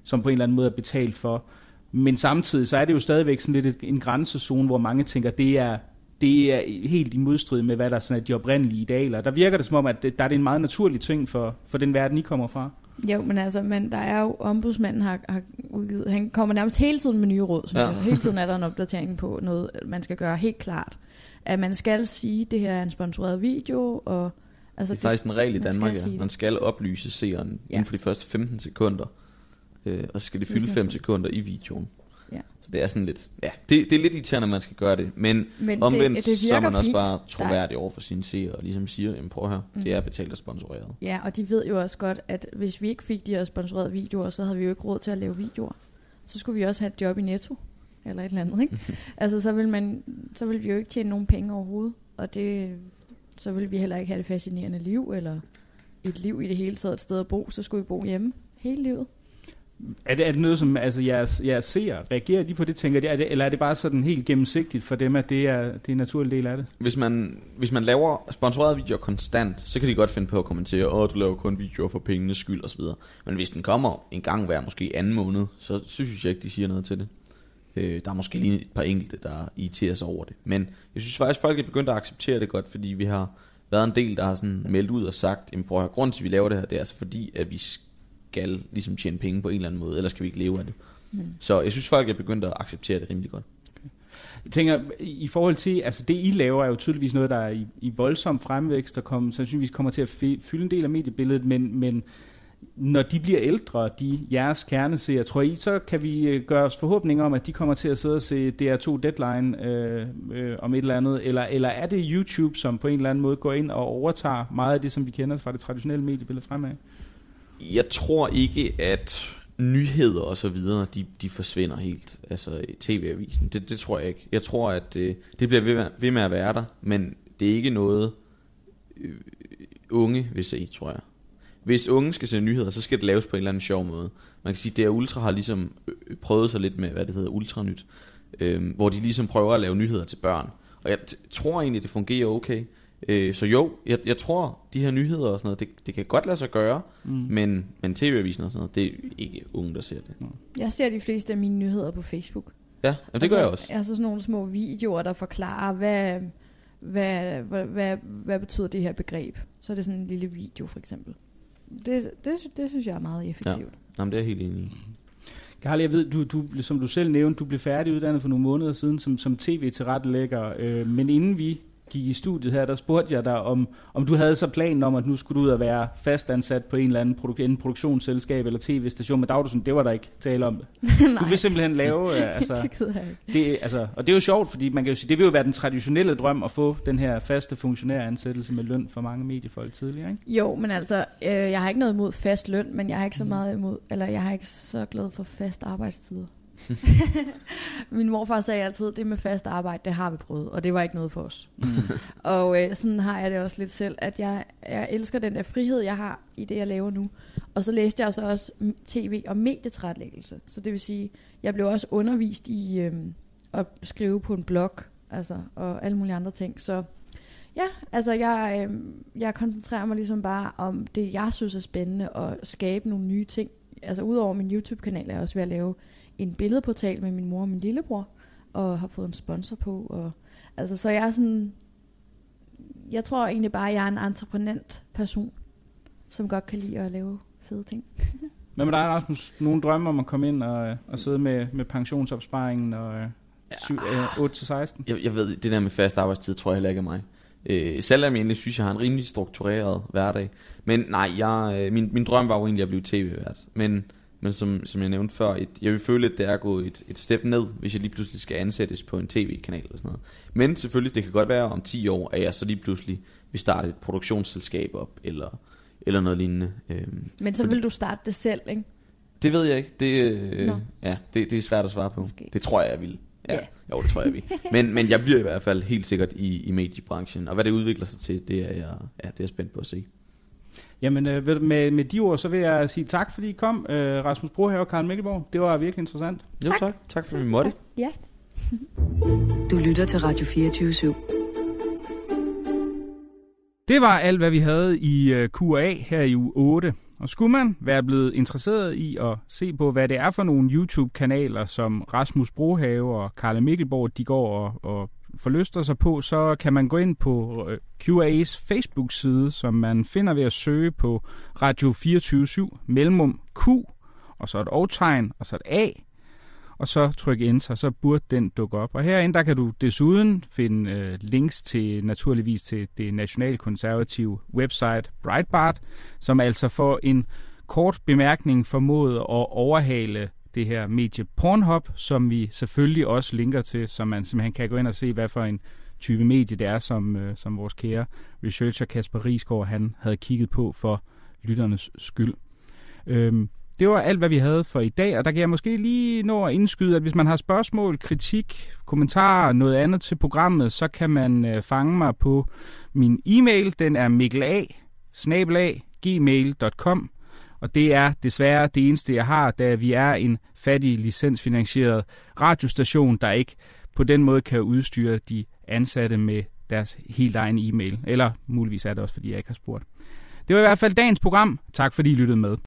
som på en eller anden måde er betalt for. Men samtidig så er det jo stadigvæk sådan lidt en grænsezone, hvor mange tænker, det er, det er helt i modstrid med, hvad der sådan er de oprindelige idealer. Der virker det som om, at det, der er det en meget naturlig ting for, for den verden, I kommer fra. Jo, men altså, men der er jo, ombudsmanden har, har udgivet, han kommer nærmest hele tiden med nye råd, synes ja. jeg. Hele tiden er der en opdatering på noget, man skal gøre helt klart. At man skal sige, at det her er en sponsoreret video, og... Altså, det er det, faktisk en regel i Danmark, ja. Man skal oplyse seeren ja. inden for de første femten sekunder, øh, og så skal det fylde fem sekunder i videoen. Ja. Så det er sådan lidt, ja, det, det er lidt irriterende, at man skal gøre det, men, men omvendt, det, det så er man også fint. Bare troværdig over for sine seere, og ligesom siger, jamen prøv her, mm. det er betalt og sponsoreret. Ja, og de ved jo også godt, at hvis vi ikke fik de her sponsorerede videoer, så havde vi jo ikke råd til at lave videoer. Så skulle vi også have et job i Netto, eller et eller andet, ikke? Altså, så vil, man, så vil vi jo ikke tjene nogen penge overhovedet, og det, så vil vi heller ikke have det fascinerende liv, eller et liv i det hele taget, et sted at bo, så skulle vi bo hjemme hele livet. Er det, er det noget, som altså, jeres, jeres seere, reagerer de på det, tænker de, er det, eller er det bare sådan helt gennemsigtigt for dem, at det er, det er en naturlig del af det? Hvis man, hvis man laver sponsorerede videoer konstant, så kan de godt finde på at kommentere, åh, du laver kun videoer for pengenes skyld osv. Men hvis den kommer en gang hver, måske anden måned, så, så synes jeg ikke, de siger noget til det. Øh, der er måske lige et par enkelte, der irriterer sig over det. Men jeg synes faktisk, folk er begyndt at acceptere det godt, fordi vi har været en del, der har sådan meldt ud og sagt, jamen prøv at høre, grunden til, at vi laver det her, det er altså fordi, at vi skal ligesom tjene penge på en eller anden måde, ellers kan vi ikke leve af det. Mm. Så jeg synes, folk er begyndt at acceptere det rimelig godt. Okay. Jeg tænker, i forhold til, altså det I laver er jo tydeligvis noget, der er i, i voldsom fremvækst, der kommer, sandsynligvis kommer til at fylde en del af mediebilledet, men, men når de bliver ældre, de jeres kerneseere, tror I, så kan vi gøre os forhåbninger om, at de kommer til at sidde og se D R to Deadline øh, øh, om et eller andet, eller, eller er det YouTube, som på en eller anden måde går ind og overtager meget af det, som vi kender fra det traditionelle mediebillede fremad? Jeg tror ikke, at nyheder og så videre, de, de forsvinder helt, altså tv-avisen. Det, det tror jeg ikke. Jeg tror, at øh, det bliver ved med, ved med at være der, men det er ikke noget øh, unge vil se, tror jeg. Hvis unge skal se nyheder, så skal det laves på en eller anden sjov måde. Man kan sige, at D R Ultra har ligesom prøvet sig lidt med, hvad det hedder, Ultranyt, øh, hvor de ligesom prøver at lave nyheder til børn. Og jeg t- tror egentlig, det fungerer okay. Øh, så jo, jeg, jeg tror, de her nyheder og sådan noget, det, det kan godt lade sig gøre, mm. men, men tv-avisen og sådan noget, det er ikke unge, der ser det. Mm. Jeg ser de fleste af mine nyheder på Facebook. Ja, jamen, det altså, gør jeg også. Altså sådan nogle små videoer, der forklarer, hvad, hvad, hvad, hvad, hvad betyder det her begreb. Så er det sådan en lille video, for eksempel. Det, det, det synes jeg er meget effektivt. Ja. Jamen, det er jeg helt enig i. Karl, jeg ved, du, du, som du selv nævnte, du blev færdiguddannet for nogle måneder siden som, som tv-tilrettelægger, øh, men inden vi gik i studiet her, der spurgte jeg dig, om, om du havde så planen om, at nu skulle du ud og være fastansat på en eller anden produ- en produktionsselskab eller tv-station, men Dagdusen, det var der ikke tale om det. Du vil simpelthen lave... Øh, altså, det gider jeg ikke. Det, altså, og det er jo sjovt, fordi man kan jo sige, det vil jo være den traditionelle drøm at få den her faste funktionæransættelse med løn for mange mediefolk tidligere, ikke? Jo, men altså, øh, jeg har ikke noget imod fast løn, men jeg har ikke så meget imod, eller jeg har ikke så glad for fast arbejdstid. Min morfar sagde altid, det med fast arbejde, det har vi prøvet, og det var ikke noget for os. Mm. Og øh, sådan har jeg det også lidt selv, at jeg, jeg elsker den der frihed, jeg har i det, jeg laver nu. Og så læste jeg så også tv- og medietilrettelæggelse. Så det vil sige, jeg blev også undervist i øh, at skrive på en blog, altså, og alle mulige andre ting. Så ja, altså jeg, øh, jeg koncentrerer mig ligesom bare om det, jeg synes er spændende, og skabe nogle nye ting. Altså udover min YouTube-kanal er jeg også ved at lave en billedportal med min mor og min lillebror, og har fået en sponsor på. Og, altså, så jeg er sådan, jeg tror egentlig bare, at jeg er en entreprenant person, som godt kan lide at lave fede ting. Hvad med dig, Rasmus? Nogle drømme om at komme ind og, og sidde med, med pensionsopsparingen og øh, otte til seksten? Jeg, jeg ved, det der med fast arbejdstid, tror jeg heller ikke er mig. Øh, selv om jeg egentlig synes, jeg har en rimelig struktureret hverdag. Men nej, jeg, min, min drøm var jo egentlig at blive tv-vært. Men Men som, som jeg nævnte før, et, jeg vil føle, at det er at gå et, et step ned, hvis jeg lige pludselig skal ansættes på en tv-kanal eller sådan noget. Men selvfølgelig, det kan godt være om ti år, at jeg så lige pludselig vil starte et produktionsselskab op, eller, eller noget lignende. Øhm, Men så vil du starte det selv, ikke? Det ved jeg ikke. Det, øh, ja, det, det er svært at svare på. Måske. Det tror jeg, jeg vil. Ja, yeah. Jo, det tror jeg, jeg vil. Men, men jeg bliver i hvert fald helt sikkert i, i mediebranchen, og hvad det udvikler sig til, det er jeg, ja, det er jeg spændt på at se. Jamen, øh, med, med de ord, så vil jeg sige tak, fordi I kom, øh, Rasmus Brohave og Karl Mikkelborg. Det var virkelig interessant. Jo, tak. Tak, tak for, at vi måtte. Ja. Du lytter til Radio fireogtyve syv. Det var alt, hvad vi havde i uh, Q A her i uge otte. Og skulle man være blevet interesseret i at se på, hvad det er for nogle YouTube-kanaler, som Rasmus Brohave og Karla Mikkelborg, de går og, og forlyster sig på, så kan man gå ind på Q A A's Facebook-side, som man finder ved at søge på Radio fireogtyve syv, mellemrum Q, og så et O-tegn, og så et A, og så tryk enter, så burde den dukke op. Og herinde, der kan du desuden finde øh, links til, naturligvis til det nationalkonservative website Breitbart, som altså får en kort bemærkning formået at overhale det her medie Pornhub, som vi selvfølgelig også linker til, så man simpelthen kan gå ind og se, hvad for en type medie det er, som, øh, som vores kære researcher Kasper Risgaard, han havde kigget på for lytternes skyld. Øhm, Det var alt, hvad vi havde for i dag, og der kan jeg måske lige nå at indskyde, at hvis man har spørgsmål, kritik, kommentarer, noget andet til programmet, så kan man øh, fange mig på min e-mail. Den er mikkela bindestreg gmail punktum com, og det er desværre det eneste, jeg har, da vi er en fattig, licensfinansieret radiostation, der ikke på den måde kan udstyre de ansatte med deres helt egen e-mail. Eller muligvis er det også, fordi jeg ikke har spurgt. Det var i hvert fald dagens program. Tak fordi I lyttede med.